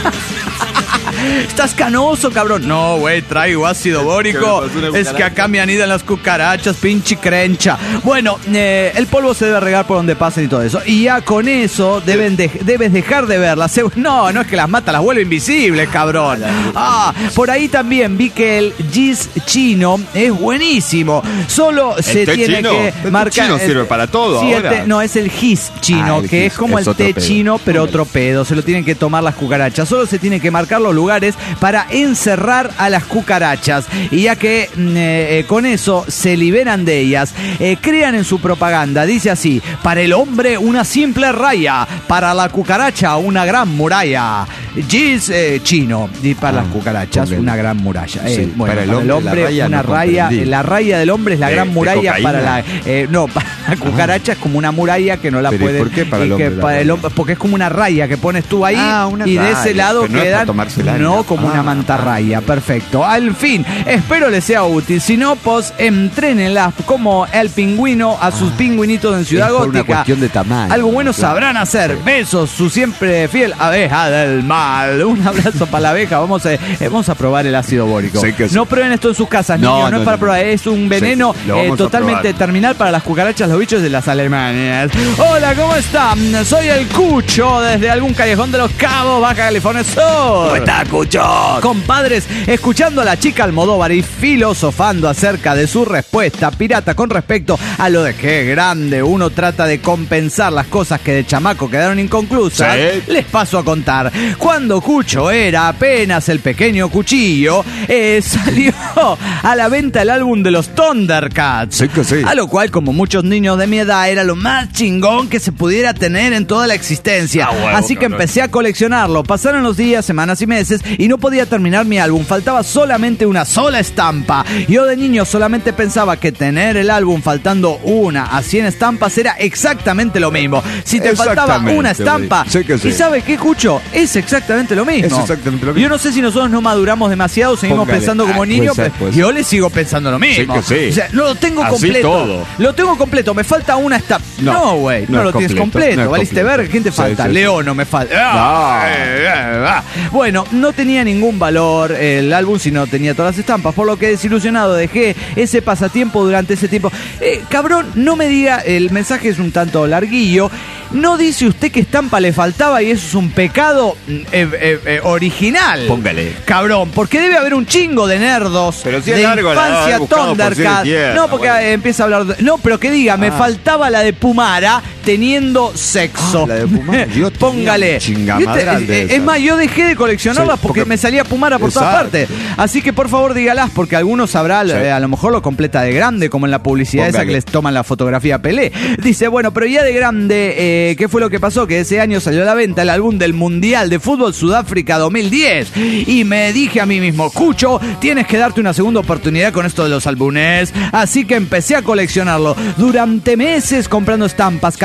¿Estás canoso, cabrón? No, güey, traigo ácido bórico.
Que me pasó una
Es que
cucaracha.
acá me anidan las cucarachas, pinche crencha. Bueno, eh, el polvo se debe regar por donde pasen y todo eso. Y ya con eso deben de- debes dejar de verlas. Se- No, no es que las mata, las vuelve invisibles, cabrón. Ah, por ahí también vi que el gis chino es buenísimo. Solo se
té
tiene
chino?
que
El té
marcar.
chino sirve para todo
Sí, el
ahora.
té- no, es el gis chino,
Ah, el
que
gis,
es como
es
el
otro
té
pedo.
chino, pero otro pedo. Se lo tienen que tomar las cucarachas. Solo se tiene que marcar los lugares para encerrar a las cucarachas. Y ya que mm, eh, eh, con eso se liberan de ellas, eh, crean en su propaganda, dice así: para el hombre una simple raya, para la cucaracha una gran muralla. Gis eh, chino, y para
Ah,
las cucarachas
ok.
una gran muralla. Eh,
Sí,
bueno,
para el hombre, la raya
una
no
raya,
comprendí.
la raya del hombre es la
De-
gran
de
muralla.
cocaína.
Para la eh, no, para la cucaracha es como una muralla que no la
Pero ¿y
puede.
por qué para
y
el
que
hombre la
para el
raya?
hombre- porque es como una raya que pones tú ahí
Ah, una
y de ese
raya,
lado
pero no es
quedan
para tomársela,
no
no.
como
Ah,
una mantarraya. Perfecto. Al fin, espero les sea útil. Si no, pues entrénenlas como el pingüino a sus pingüinitos en Ciudad
es por una
Gótica.
cuestión de tamaño.
Algo bueno
Claro.
sabrán hacer. Besos, su siempre fiel abeja del mal. Un abrazo para la abeja. Vamos a, eh, vamos a probar el ácido bórico.
Sí que sí.
No prueben esto en sus casas,
No,
niños. No,
no,
es para
no,
probar.
no.
Es un veneno
Sí, lo
eh,
vamos a
totalmente
probar.
terminal para las cucarachas, los bichos de las Alemanias. Hola, ¿cómo están? Soy el Cucho desde algún callejón de los Cabos, Baja California Sur.
¿Cómo está, Cucho?
Compadres, escuchando a la chica Almodóvar y filosofando acerca de su respuesta pirata con respecto a lo de que grande uno trata de compensar las cosas que de chamaco quedaron inconclusas,
Sí.
les paso a contar. Cuando Cucho era apenas el pequeño cuchillo, eh, salió a la venta el álbum de los Thundercats.
Sí que sí.
A lo cual, como muchos niños de mi edad, era lo más chingón que se pudiera tener en toda la existencia.
Ah, huevo,
Así que
cabrón.
empecé a coleccionarlo. Pasaron los días, semanas y meses y no podía terminar mi álbum. Faltaba solamente una sola estampa. Yo de niño solamente pensaba que tener el álbum faltando una a cien estampas era exactamente lo mismo. Si te faltaba
Exactamente,
una estampa,
güey. Sí que sí.
¿y sabes qué, Cucho? Es exactamente lo mismo.
Es exactamente lo mismo.
Yo no sé si nosotros no maduramos demasiado, seguimos
Póngale.
pensando como
Ah,
niños,
puede ser,
pero
puede ser.
yo le sigo pensando lo mismo.
Sí que sí.
O sea, no lo tengo
Así
completo.
todo.
Lo tengo completo, me falta una estampa.
No,
No, güey, no,
no
lo
es
tienes
completo,
completo.
no es
¿Valiste
completo.
ver? ¿Quién te
Sí,
falta?
sí, sí.
Leo no me falta.
No.
Ah, eh, eh, ah. Bueno, no tenía ningún valor el álbum si no tenía todas las estampas, por lo que desilusionado dejé ese pasatiempo durante ese tiempo. Eh, cabrón, no me diga, el mensaje es un tanto larguillo. No dice usted que estampa le faltaba y eso es un pecado mm, eh, eh, eh, original.
Póngale.
Cabrón, porque debe haber un chingo de nerdos
Pero si es
de
largo, la
infancia
haber buscado por
Thundercat.
cien tierra,
No, porque
bueno.
eh, empieza a hablar de... No, pero que diga, me
Ah.
faltaba la de Pumara teniendo sexo.
Ah, la de Pumara. Yo tenía
Póngale.
un chingamadral
¿Viste?
de
Eh,
esas.
Es más, yo dejé de coleccionarlas
Sí,
porque,
porque-
me salía Pumara por todas
Exacto.
partes. Así que por favor dígalas, porque algunos sabrá,
Sí.
eh, a lo mejor lo completa de grande, como en la publicidad esa
Póngale.
que les toman la fotografía a Pelé. Dice, bueno, pero ya de grande, eh, ¿qué fue lo que pasó? Que ese año salió a la venta el álbum del Mundial de Fútbol Sudáfrica dos mil diez. Y me dije a mí mismo, Cucho, tienes que darte una segunda oportunidad con esto de los álbumes. Así que empecé a coleccionarlo. Durante meses comprando estampas,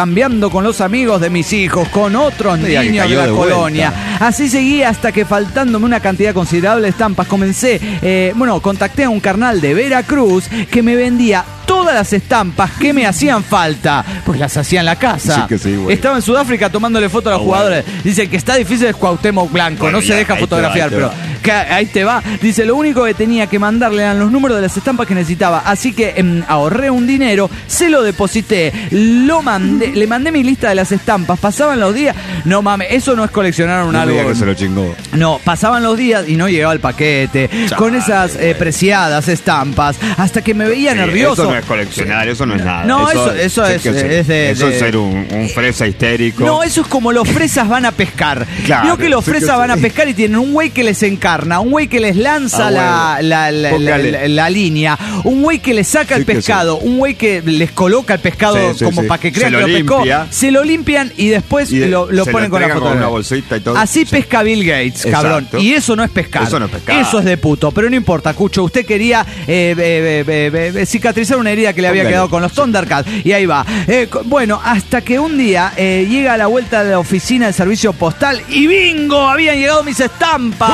intercambiando con los amigos de mis hijos, con otros
Diga que
niños de
cayó
la
de
colonia.
vuelta.
Así seguí hasta que, faltándome una cantidad considerable de estampas, comencé, eh, bueno, contacté a un carnal de Veracruz que me vendía todas las estampas que me hacían falta, pues las hacía en la casa.
Sí que sí, güey.
Estaba en Sudáfrica tomándole fotos a los
Oh,
jugadores. Dice que está difícil es Cuauhtémoc Blanco,
Bueno,
no se
ya,
deja
ahí te va,
fotografiar,
ahí te
pero
va.
que ahí te va. Dice, lo único que tenía que mandarle eran los números de las estampas que necesitaba. Así que eh, ahorré un dinero, se lo deposité, lo mandé, le mandé mi lista de las estampas, pasaban los días. No mames, eso no es coleccionar un
No me diga
álbum.
que se lo chingó.
No, pasaban los días y no llegaba el paquete, con esas eh, preciadas estampas, hasta que me veía
Sí,
nervioso.
Eso no es coleccionar, eso no es nada.
No, eso- eso
sí
es-
que sí.
es de-
Eso
de-
es ser un, un fresa histérico.
No, eso es como los fresas van a pescar.
Claro,
Vio que los
sí que
fresas
sí.
van a pescar y tienen un güey que les encarna, un güey que les lanza
Ah,
la,
bueno.
la, la-
Póngale.
la- la línea, un güey que les saca
Sí
el
que
pescado, un güey que les coloca el pescado
Sí, sí,
como
sí.
para que crean
Se
que
lo
lo pescó,
limpia.
se lo limpian y después
Y de-
lo, lo
se
ponen
lo
con la
entregan
foto.
con una bolsita y todo.
Así
Sí.
pesca Bill Gates, cabrón.
Exacto.
Y eso no es pescar.
Eso no es pescar.
Eso es de puto, pero no importa, Cucho. Usted quería eh, eh, eh, eh, eh, cicatrizar una herida que le había
Póngale.
quedado con los Thundercats. Y ahí va. Eh, co- bueno, hasta que un día eh, llega a la vuelta de la oficina del servicio postal y ¡bingo! Habían llegado mis estampas.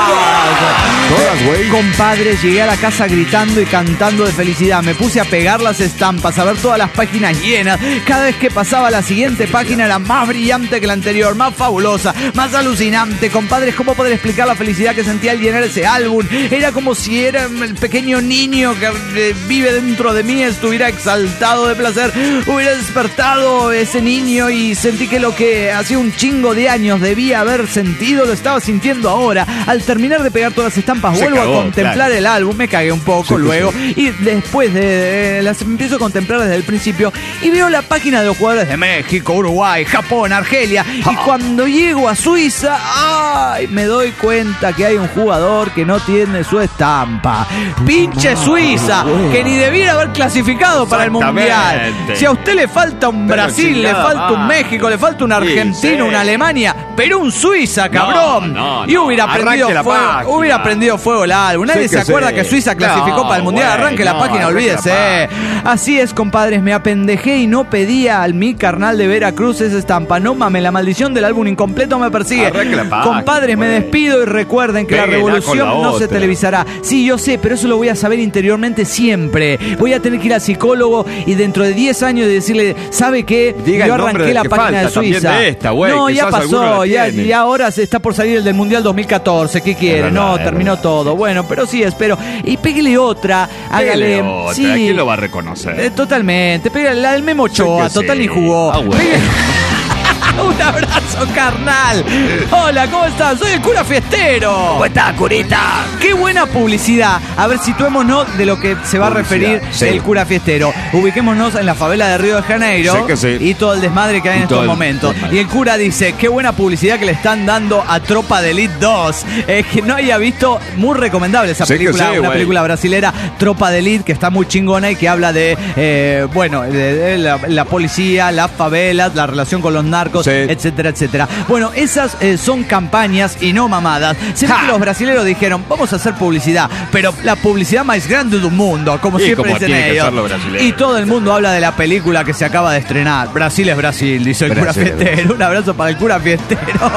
Todas, güey.
Compadre, llegué a la casa gritando y cantando de felicidad. Me puse a pegar las estampas, a ver todas las páginas llenas. Cada vez que pasaba la siguiente página era más brillante que la anterior, más fabulosa, más alucinante. Compadre, ¿cómo poder explicar la felicidad que sentía al llenar ese álbum? Era como si era el pequeño niño que eh, vive dentro de mí estuviera exaltado de placer. Hubiera despertado ese niño y sentí que lo que hacía un chingo de años debía haber sentido, lo estaba sintiendo ahora. Al terminar de pegar todas las estampas,
Se
vuelvo
cagó,
a contemplar
claro.
el álbum, me cagué un poco
Sí, sí,
luego,
sí.
y después de, de las empiezo a contemplar desde el principio y veo la página de los jugadores de México, Uruguay, Japón, Argelia, y cuando llego a Suiza, ¡ay! Me doy cuenta que hay un jugador que no tiene su estampa. ¡Pinche Suiza! Que ni debiera haber clasificado para el Mundial.
Exactamente.
Si a usted le falta un
Pero
Brasil, le
chingada
falta un
madre.
México, le falta un
Sí,
Argentina,
sí.
una Alemania, pero un Suiza, cabrón.
no,
y
no.
hubiera prendido
Arranque la
fuego,
página.
hubiera prendido fuego el álbum. Nadie
Sí
se
que
acuerda
sí.
que Suiza clasificó
No,
para el Mundial.
güey,
Arranque la
no,
página,
arranque la
olvídese. Así es, compadres, me apendejé y no pedía al mi carnal de Veracruz esa estampa. No mames, la maldición del álbum incompleto me persigue.
Arranque la página,
Compadres, me
güey.
despido y recuerden que la
Péguela
revolución
con la
no se
otra.
televisará. Sí, yo sé, pero eso lo voy a saber interiormente siempre. Voy a tener que ir al psicólogo y dentro de diez años de decirle, ¿sabe qué?
Diga
Yo
el nombre
arranqué
del
la
que
página
falta
de
también
Suiza.
de esta, güey,
no, ya
quizás alguno
pasó,
la
ya,
tiene.
ya ahora se está por salir el del Mundial dos mil catorce. ¿Qué quiere?
Es verdad,
No,
es
terminó
verdad.
todo. Bueno, pero sí, espero. Y pégale otra, hágale.
Pégale otra,
sí.
¿quién lo va a reconocer?
Eh, totalmente. Pégale la del Memo Ochoa,
Sí que
total
sí.
ni jugó.
Ah, bueno.
Pégale- Un abrazo, carnal. Hola, ¿cómo estás? Soy el cura fiestero. ¿Cómo estás, curita? Qué buena publicidad. A ver, situémonos de lo que se va a
Publicidad,
referir
sí.
el cura fiestero. Ubiquémonos en la favela de Río de Janeiro
Sí que sí.
y todo el desmadre que hay
Y
en
todo
estos
el
momentos.
desmadre.
Y el cura dice, qué buena publicidad que le están dando a Tropa de Elite dos. Es que no haya visto, muy recomendable esa
Sí que
película,
sí,
una
güey.
película brasilera, Tropa de Elite, que está muy chingona y que habla de, eh, bueno, de, de la, la policía, las favelas, la relación con los narcos,
Sí.
etcétera, etcétera. Bueno, esas eh, son campañas y no mamadas. Se ve
Ja.
que los brasileños dijeron, vamos a hacer publicidad, pero la publicidad más grande del mundo, como
Y
siempre
como
dicen
tiene que
ellos.
ser los brasileños.
Y todo el mundo habla de la película que se acaba de estrenar. Brasil es Brasil, dice el
Brasil es
cura fiestero. Un abrazo para el cura fiestero.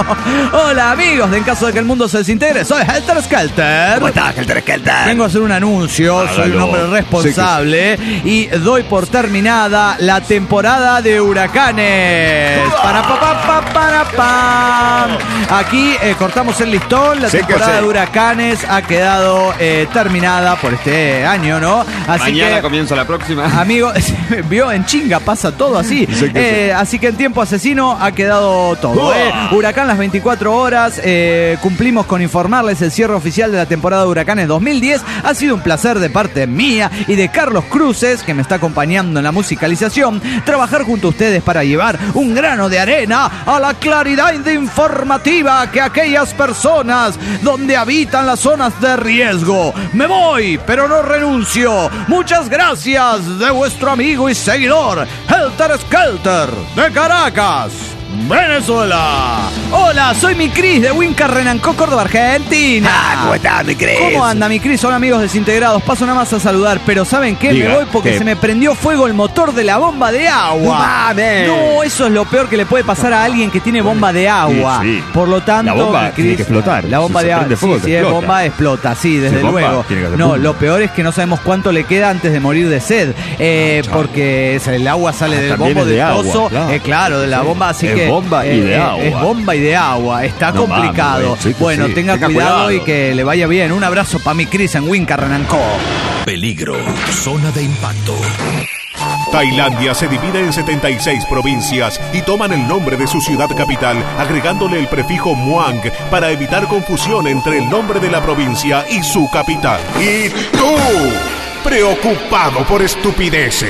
Hola, amigos, de En Caso de que el Mundo se desintegre, soy Helter Skelter.
¿Cómo estás, Helter Skelter?
Vengo a hacer un anuncio, soy un
Hágalo.
hombre responsable y doy por terminada la temporada de huracanes. Para pa pa pa para pam. Aquí eh, cortamos el listón, la
Sí que
temporada
sí.
de huracanes ha quedado eh, terminada por este año, ¿no? Así
Mañana
que
comienza la próxima.
amigo, vio en chinga, pasa todo así.
Sí que
Eh, así que en tiempo asesino ha quedado todo.
Uah.
eh. Huracán las veinticuatro horas. eh, cumplimos con informarles el cierre oficial de la temporada de Huracanes dos mil diez. Ha sido un placer de parte mía y de Carlos Cruces, que me está acompañando en la musicalización, trabajar junto a ustedes para llevar un grano de arena a la claridad informativa que aquellas personas donde habitan las zonas de riesgo. Me voy, pero no renuncio. Muchas gracias de vuestro amigo y seguidor, Helter Skelter, de Caracas. Venezuela. Hola, soy mi Cris de Wincar Renancó, Córdoba, Argentina.
Ah, ¿cómo estás, mi Cris?
¿Cómo anda, mi Cris? Hola, amigos desintegrados. Paso nada más a saludar, pero ¿saben qué?
Diga,
me voy porque
¿qué?
se me prendió fuego el motor de la bomba de agua.
¡Mames!
No, eso es lo peor que le puede pasar a alguien que tiene bomba de agua.
Sí, sí.
Por lo tanto,
La bomba
mi Cris,
tiene que explotar.
La bomba
Si
de
se
agua,
prende fuego,
sí,
te
si es
explota.
bomba, explota, sí, desde
Si es bomba,
luego.
tiene que hacer
No,
pum.
lo peor es que no sabemos cuánto le queda antes de morir de sed. Eh,
Ah,
porque es- el agua sale
Ah,
del
también
bombo
es de
del
agua,
pozo.
claro.
Eh, claro, de la
Sí.
bomba, así
Es
que.
bomba y de
eh,
agua.
Es bomba y de agua. Está
No
complicado.
mames, güey, sí que
bueno,
sí.
tenga,
Tenga
cuidado,
cuidado.
y que le vaya bien. Un abrazo para mi Cris en Wincar Renancó.
Peligro, zona de impacto.
Tailandia se divide en setenta y seis provincias y toman el nombre de su ciudad capital, agregándole el prefijo Muang para evitar confusión entre el nombre de la provincia y su capital. Y tú, preocupado por estupideces.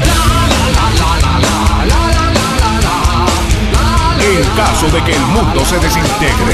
En caso de que el mundo se desintegre.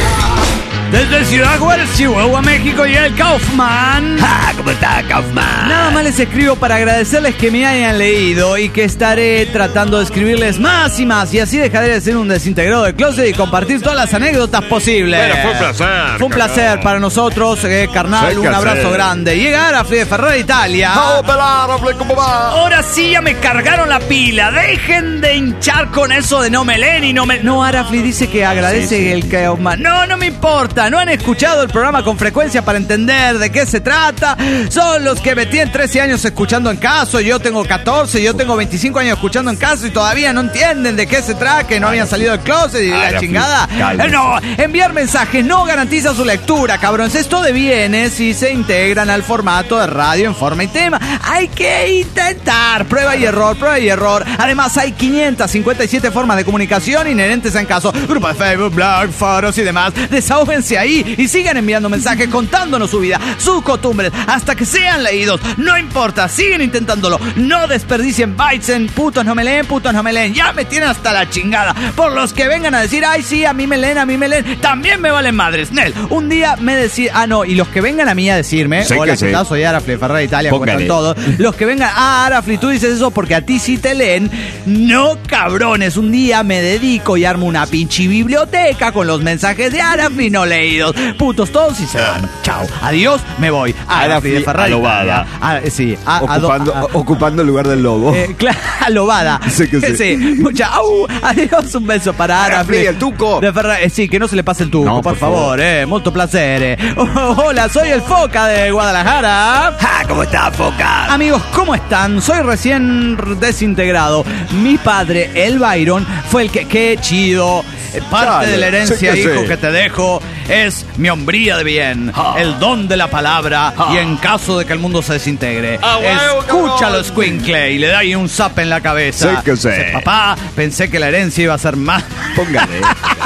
Desde Ciudad Juárez, Chihuahua, México, y el Kaufman.
Ah, ¿cómo estás, Kaufman?
Nada más les escribo para agradecerles que me hayan leído y que estaré tratando de escribirles más y más, y así dejaré de ser un desintegrado de closet y compartir todas las anécdotas posibles.
Pero fue un placer,
Fue un
cagón.
placer para nosotros, eh, carnal.
Sí,
un
que
abrazo
sí.
grande. Llega Arafli de Ferrara, Italia.
¿Cómo va?
Ahora sí ya me cargaron la pila. Dejen de hinchar con eso de no me leen y no me... No, Arafli dice que agradece
Sí, sí.
el que... No, no me importa. No han escuchado el programa con frecuencia para entender de qué se trata. Son los que me tienen trece años escuchando en caso. Yo tengo catorce, yo tengo veinticinco años escuchando en caso y todavía no entienden de qué se trata, que no habían salido del closet y de la
Arafli,
chingada.
cálmese.
Eh, No, enviar mensajes no garantiza su lectura, cabrones. Esto deviene si se integran al formato de radio en forma y tema. Hay que intentar. Prueba y error, prueba y error. Además, hay quinientas cincuenta y siete formas de comunicación inherentes a en caso. Grupo de Facebook, blog, foros y demás. Desahógense ahí y sigan enviando mensajes contándonos su vida, sus costumbres, hasta que sean leídos. No importa, siguen intentándolo. No desperdicien bytes en putos no me leen, putos no me leen. Ya me tienen hasta la chingada. Por los que vengan a decir, ay, sí, a mí me leen, a mí me leen, también me valen madres. Nel, un día me decía, ah, no, y los que vengan a mí a decirme,
Sí
hola,
que
¿qué
sí.
tal? Soy Arafli, Ferrara, Italia,
Póngale.
cuentan todo. Los que vengan, ah, Arafli, tú dices eso porque a ti sí te leen. No, cabrones, un día me dedico y armo una pinche biblioteca con los mensajes de Arafli no leídos. Putos todos y se van. Chao. Adiós, me voy. Arafli de Ferrara,
alobada.
Italia. Ah, sí, a- ado-
Ocupando,
a-
ocupando el lugar del lobo.
eh, claro, alobada.
Sí que sí.
Mucha. Au, adiós, un beso para Arafli.
Arafli, el tuco.
De Ferra- eh, sí, que no se le pase el tuco,
No,
por,
por
favor,
favor.
eh. Molto placere. Oh, hola, soy el Foca de Guadalajara.
Ah, ¿cómo estás, Foca?
Amigos, ¿cómo están? Soy recién desintegrado. Mi padre, el Byron, fue el que... ¡Qué chido! Eh, Parte
Dale,
de la herencia,
sí que
hijo,
sí.
que te dejo es mi hombría de bien,
Ah.
el don de la palabra,
Ah.
y en caso de que el mundo se desintegre,
Ah, huevo,
escúchalo,
cabrón.
Squinkle, y le da ahí un zap en la cabeza.
Sí que sí.
Dice, papá, pensé que la herencia iba a ser más...
Póngale.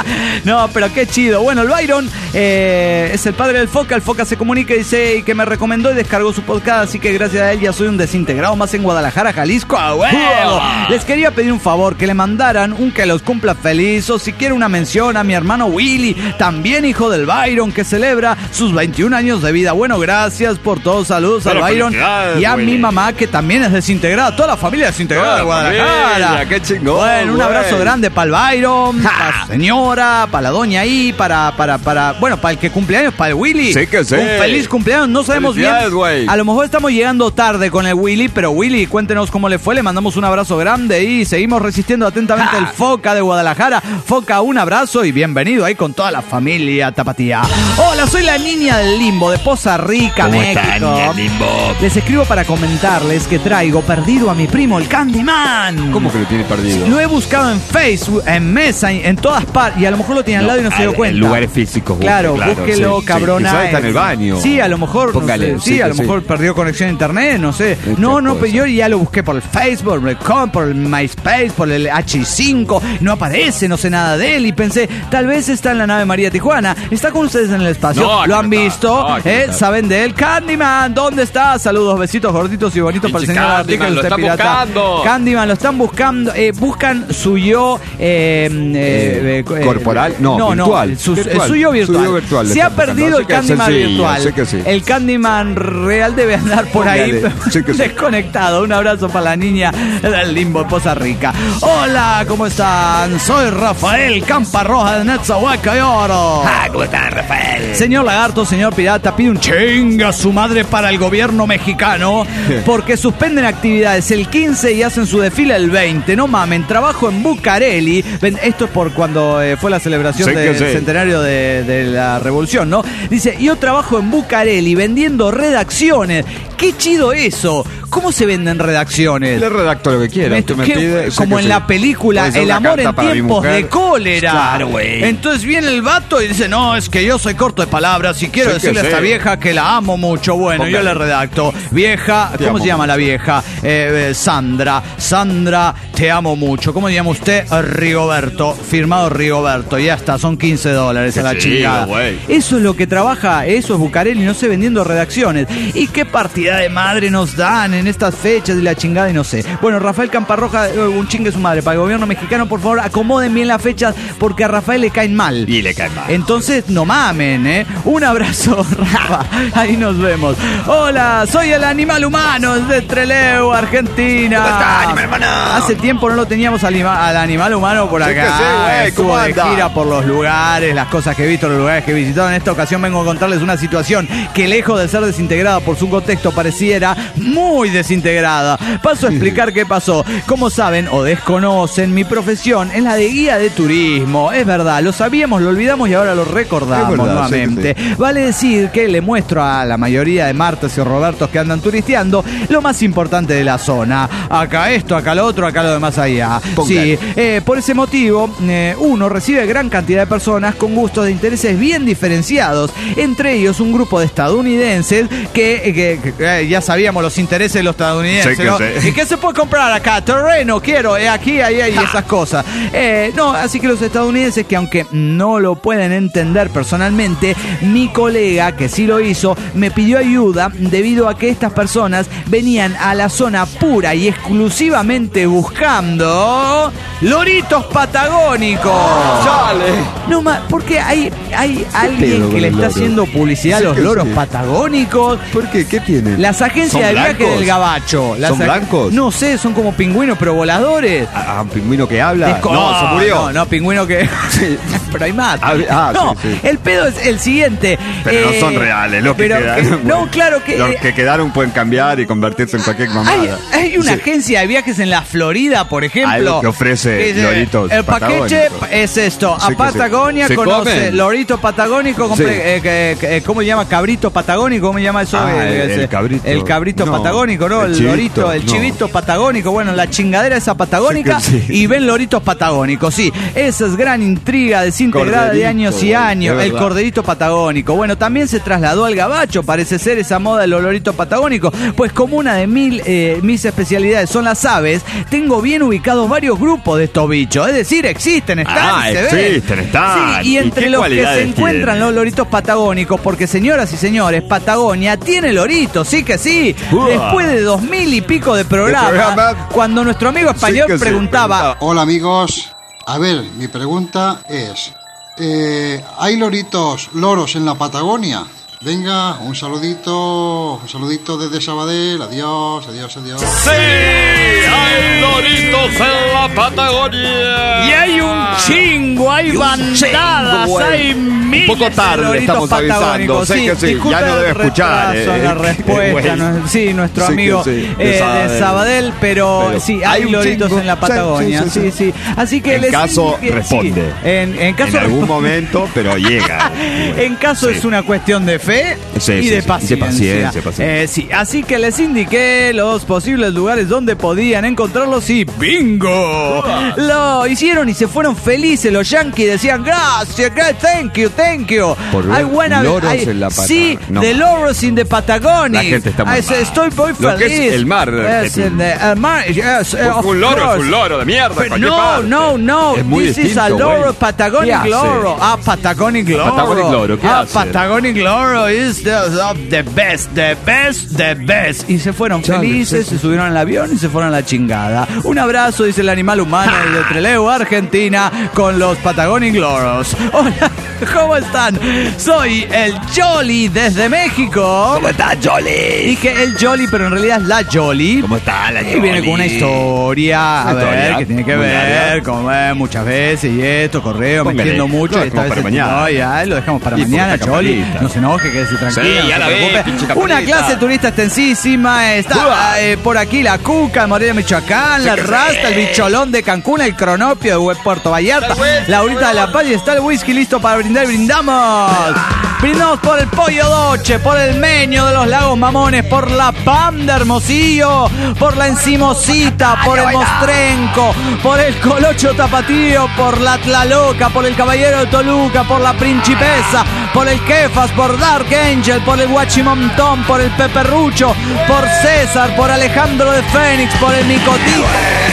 No, pero qué chido. Bueno, el Byron eh, es el padre del Foca. El Foca se comunica y dice y que me recomendó y descargó su podcast. Así que gracias a él ya soy un desintegrado más en Guadalajara, Jalisco. ¡A huevo! Les quería pedir un favor, que le mandaran un que los cumpla feliz, o si quiere una mención a mi hermano Willy, también hijo del Byron, que celebra sus veintiún años de vida. Bueno, gracias por todos. Saludos
Pero
al Byron
felicidades,
y a mi
Willy.
mamá, que también es desintegrada. Toda la familia es desintegrada de
Toda la
Guadalajara.
familia, qué chingón,
Bueno, un
güey.
abrazo grande para el Byron, para su señora, para la doña ahí, para, para, para, bueno, para el que cumpleaños, para el Willy.
Sí que sí.
Un feliz cumpleaños, no sabemos bien.
Felicidades, güey.
A lo mejor estamos llegando tarde con el Willy, pero Willy, cuéntenos cómo le fue, le mandamos un abrazo grande y seguimos resistiendo atentamente el Foca de Guadalajara. Foca, un abrazo y bienvenido ahí con toda la familia tapatía. Hola, soy la niña del Limbo de Poza Rica,
¿Cómo
México.
está, niña Limbo?
Les escribo para comentarles que traigo perdido a mi primo el Candyman.
¿Cómo que lo tiene perdido?
Lo he buscado en Facebook, en Mesa, en todas partes, y a lo mejor lo tiene al lado y no se dio
en
cuenta.
lugares físicos. busque,
Claro,
claro,
búsquelo,
sí,
cabrona.
sí, quizás está en el baño.
Sí, a lo mejor, no
Póngale,
sé,
sí,
sí, a
que
lo
sí.
mejor perdió conexión a internet, no sé.
Esta
No, no,
cosa.
pero yo ya lo busqué por el Facebook, por el Com, por el MySpace, por el H cinco, no aparece, no sé nada de él, y pensé, tal vez está en la nave María Tijuana, está con ustedes en el espacio.
No,
lo
aquí
han
no está.
visto,
No, aquí
eh,
no está.
saben de él. Candyman, ¿dónde está? Saludos, besitos gorditos y bonitos para el
Pinche
señor
Candyman,
Artica,
lo
usted
están
pirata.
buscando.
Candyman, lo están buscando. Eh, buscan su yo eh, eh, eh,
¿corporal? No,
no,
virtual.
no, su,
Virtual.
su yo virtual.
Su yo virtual le
Se ha
están buscando.
perdido
Así
el
que es
Candyman
sencillo,
virtual.
sí que sí.
El Candyman real debe andar por ahí
Póngale, sí que sí.
desconectado. Un abrazo para la niña del limbo de Poza Rica. Hola, ¿cómo están? Soy Rafael Camparroja de Netzahuaca y Oro.
Ah, ¿cómo estás, Rafael?
Señor Lagarto, señor Pirata, pide un chinga a su madre para el gobierno mexicano porque suspenden actividades el quince y hacen su desfile el veinte. No mamen, trabajo en Bucareli. Ven, esto es por cuando eh, fue la celebración
Sí que
del
sí.
centenario de, de la revolución, ¿no? Dice, yo trabajo en Bucareli vendiendo redacciones. ¡Qué chido eso! ¿Cómo se venden redacciones?
Le redacto lo que quiera.
Me-
Usted me
¿qué?
pide, sé
como
que
en
sí.
la película
Puede ser
El
una
amor
carta
en
para mi
tiempos
mujer.
de cólera.
Claro, güey.
Entonces viene el vato y dice, no, es que yo soy corto de palabras y quiero
Sí que
decirle a esta
sí.
vieja que la amo mucho. Bueno,
Póngale.
yo le redacto. Vieja,
Te
¿cómo
amo
se llama la
mucho.
vieja? Eh, eh, Sandra. Sandra, te amo mucho. ¿Cómo se llama usted? Rigoberto. Firmado Rigoberto. Ya está, son quince dólares a la
Qué
chingada.
chido, güey.
Eso es lo que trabaja, eso es Bucareli, no sé, vendiendo redacciones. ¿Y qué partida de madre nos dan en estas fechas y la chingada y no sé? Bueno, Rafael Camparroja, eh, un chingue su madre. Para el gobierno mexicano, por favor, acomoden bien las fechas porque a Rafael le caen mal.
Y le cae mal.
Entonces, no mamen, ¿eh? Un abrazo, Rafa. Ahí nos vemos. Hola, soy el animal humano de Trelew, Argentina.
¿Cómo está, animal humano?
Hace tiempo no lo teníamos al, anima- al animal humano por
Sí
acá.
que sí, güey,
Estuvo
¿cómo
de
anda?
gira por los lugares, las cosas que he visto, los lugares que he visitado. En esta ocasión vengo a contarles una situación que, lejos de ser desintegrada por su contexto, pareciera muy desintegrada. Paso a explicar qué pasó. Como saben o desconocen, mi profesión es la de guía de turismo. Es verdad, lo sabíamos, lo olvidamos y ahora lo recordamos
Es verdad,
nuevamente.
sí,
Vale decir que le muestro a la mayoría de Martas y Robertos que andan turisteando lo más importante de la zona. Acá esto, acá lo otro, acá lo demás allá.
Póngale.
Sí, eh, por ese motivo, eh, uno recibe gran cantidad de personas con gustos de intereses bien diferenciados. Entre ellos, un grupo de estadounidenses que, que- que, eh, ya sabíamos los intereses de los estadounidenses.
Sí que
¿no?
sí.
¿Y qué se puede comprar acá? Terreno, quiero, eh, aquí, ahí, ahí, esas cosas. Eh, no, así que los estadounidenses, que aunque no lo pueden entender personalmente, mi colega, que sí lo hizo, me pidió ayuda debido a que estas personas venían a la zona pura y exclusivamente buscando loritos patagónicos.
¡Chale!
No más, porque hay, hay alguien
pedo
que
con
le
el
está
loro?
haciendo publicidad a
Sí
los
que
loros
sí.
patagónicos.
¿Por qué? ¿Qué tienen?
Las agencias
¿Son
de viaje
blancos?
del Gabacho. Las
¿Son
ag-
blancos?
No sé, son como pingüinos, pero voladores.
Ah, un pingüino que habla.
Desco-
No, se murió.
No, no, pingüino que. Pero hay más.
Ah, ah,
no,
sí, sí.
el pedo es el siguiente.
Pero
Eh,
no son reales, los que
pero
quedaron.
que- no,
güey.
claro que.
Los
eh,
que quedaron pueden cambiar y convertirse en cualquier
Hay,
mamada.
hay una
Sí.
agencia de viajes en la Florida, por ejemplo.
Algo que ofrece
que dice,
loritos
el paquete
patagónicos.
es esto.
Sí
A
que
Patagonia
sí. ¿Se
conoce
comen?
lorito patagónico. compre-
Sí.
eh, que- que- ¿Cómo se llama? Cabrito patagónico. ¿Cómo se llama eso?
Ah,
Eh,
el
ese-
cabrito.
El cabrito
No,
patagónico, ¿no? El,
el chivito,
lorito, el
no.
chivito patagónico. Bueno, la chingadera esa patagónica
Sí que sí.
y ven loritos patagónicos. Sí, esa es gran intriga desintegrada de
Corderito,
años y
güey,
años.
es
El
verdad.
corderito patagónico. Bueno, también se trasladó al Gabacho, parece ser esa moda del olorito patagónico. Pues como una de mil, eh, mis especialidades son las aves, tengo bien ubicados varios grupos de estos bichos. Es decir, existen, están,
Ah,
se ven.
existen, están.
Sí, y
¿Y
entre
qué
los que se
cualidades
encuentran
tienen?
los loritos patagónicos, porque señoras y señores, Patagonia tiene loritos, sí que sí.
Uah.
Después de dos mil y pico de programas,
De programa.
cuando nuestro amigo español
Sí que sí,
preguntaba,
preguntaba.
Hola amigos, a ver, mi pregunta es, eh, ¿hay loritos, loros en la Patagonia? Venga, un saludito, un saludito desde Sabadell, adiós, adiós, adiós.
¡Sí! ¡Hay loritos en la Patagonia!
y hay un chingo, hay
Y un
bandadas,
chingo, güey.
hay miles
Un poco tarde
de
le
loritos
estamos avisando,
patagónicos.
sé que sí,
disculpe
ya no
el
debe escuchar,
retraso en
eh,
la
eh,
respuesta,
güey.
no- sí, nuestro
Sí que
amigo
sí, de
eh, de
Sabadell.
Sabadell, pero,
Pero
sí,
hay
hay
un
loritos
chingo.
en la
Sí,
Patagonia,
sí,
sí,
sí,
sí.
sí.
Así que
En
les
caso,
sí,
responde.
En, en caso
En algún momento, pero llega.
en caso
Sí.
es una cuestión de fe,
Sí,
y
sí,
de
sí.
paciencia.
De paciencia, paciencia.
Eh, sí, así que les indiqué los posibles lugares donde podían encontrarlos y ¡bingo! Lo hicieron y se fueron felices. Los yankees decían gracias, gracias, thank you, thank you.
Por ver
I wanna-
loros
I-
en la Patagonia.
Sí,
No.
de loros in the Patagonia.
La gente está muy
I say,
mal.
Estoy muy
Lo que
feliz.
es el mar,
Yes,
eh,
in the- el mar, yes, eh, of
un loro
course.
es un loro de mierda.
Pero
cualquier
no,
parte.
no, no.
Es muy
This is
distinto,
a loro,
güey. ¿Qué
Patagonic
hace?
loro. Ah, Patagonic loro.
Patagonic loro, ¿qué
ah,
hace?
Patagonic loro is the, the best, the best, the best. Y se fueron
Chale,
felices,
sí, sí.
se subieron al avión y se fueron a la chingada. Un abrazo, dice el animal humano de Trelew, Argentina, con los Patagonic loros. Hola, ¿cómo están? Soy el Jolly desde México.
¿Cómo estás, Jolly?
Dije el Jolly, pero en realidad es la Jolly.
¿Cómo está la
Y viene con una historia, a
Una
ver,
historia
que tiene que
muy
ver
larga.
con eh, muchas veces y esto, correo, me
Póngale,
entiendo mucho.
lo
Y esta
dejamos
vez
para mañana.
no, ya, lo dejamos para
Y porque
mañana,
está
Jolly.
campanita.
No se enoje, quédese tranquilo.
Sí, ya
no
la
se
ve,
preocupe.
pinche
Una
campanita.
clase turista extensísima. Está
Uah.
eh, por aquí la Cuca, Morelia, Michoacán, la
que
Rasta, el Bicholón de Cancún, el Cronopio de Puerto Vallarta, la Horita de la Paz y está el whisky listo para brindar. Brindamos. Brindamos por el Pollo Doche, por el Meño de los Lagos Mamones, por la P A M de Hermosillo, por la Encimosita, por el Mostrenco, por el Colocho Tapatío, por la Tlaloca, por el Caballero de Toluca, por la Principesa, por el Kefas, por Dark Angel, por el Guachimontón, por el Peperrucho, por César, por Alejandro de Fénix, por el Nicotín.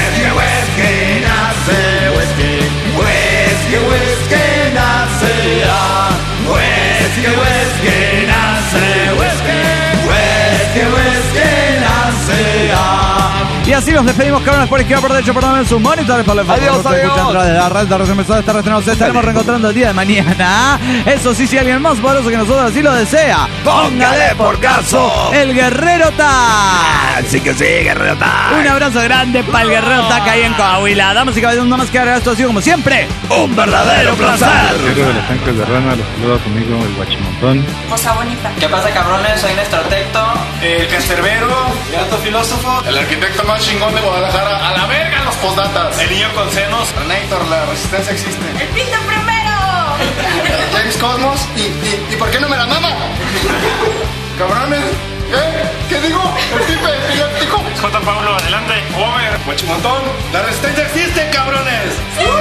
Y así nos despedimos, cabrones, por izquierda, por derecho, por donde en sus monitores, por la
Adiós, adiós.
de la red de resumen, nos estaremos reencontrando el día de mañana. Eso sí, si alguien más poderoso que nosotros así lo desea,
Póngale por caso.
el Guerrero Tac.
Así que sí, guerrero.
Un abrazo grande para el Guerrero Tac ahí en Coahuila. Damas y caballeros, no más que agregar, esto ha sido como siempre
Un verdadero placer.
Guerrero de los Tanques de Rana, los saluda conmigo el Guachimontón.
Cosa bonita.
¿Qué pasa, cabrones? Soy Néstor Tecto.
El cancerbero, el alto filósofo, el arquitecto más chingón de Guadalajara. A la verga los postdatas. El niño con senos. Renator, la resistencia existe.
¡El pito primero!
James Cosmos. ¿Y, y, ¿Y por qué no me la mama? Cabrones. ¿Qué? ¿Qué digo? El tipe epiléptico.
J. Pablo, adelante.
Homer. Guachimontón. La resistencia existe, cabrones.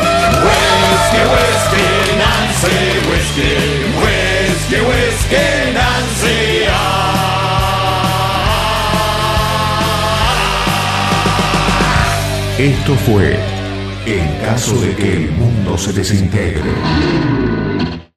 Esto fue En caso de que el mundo se desintegre.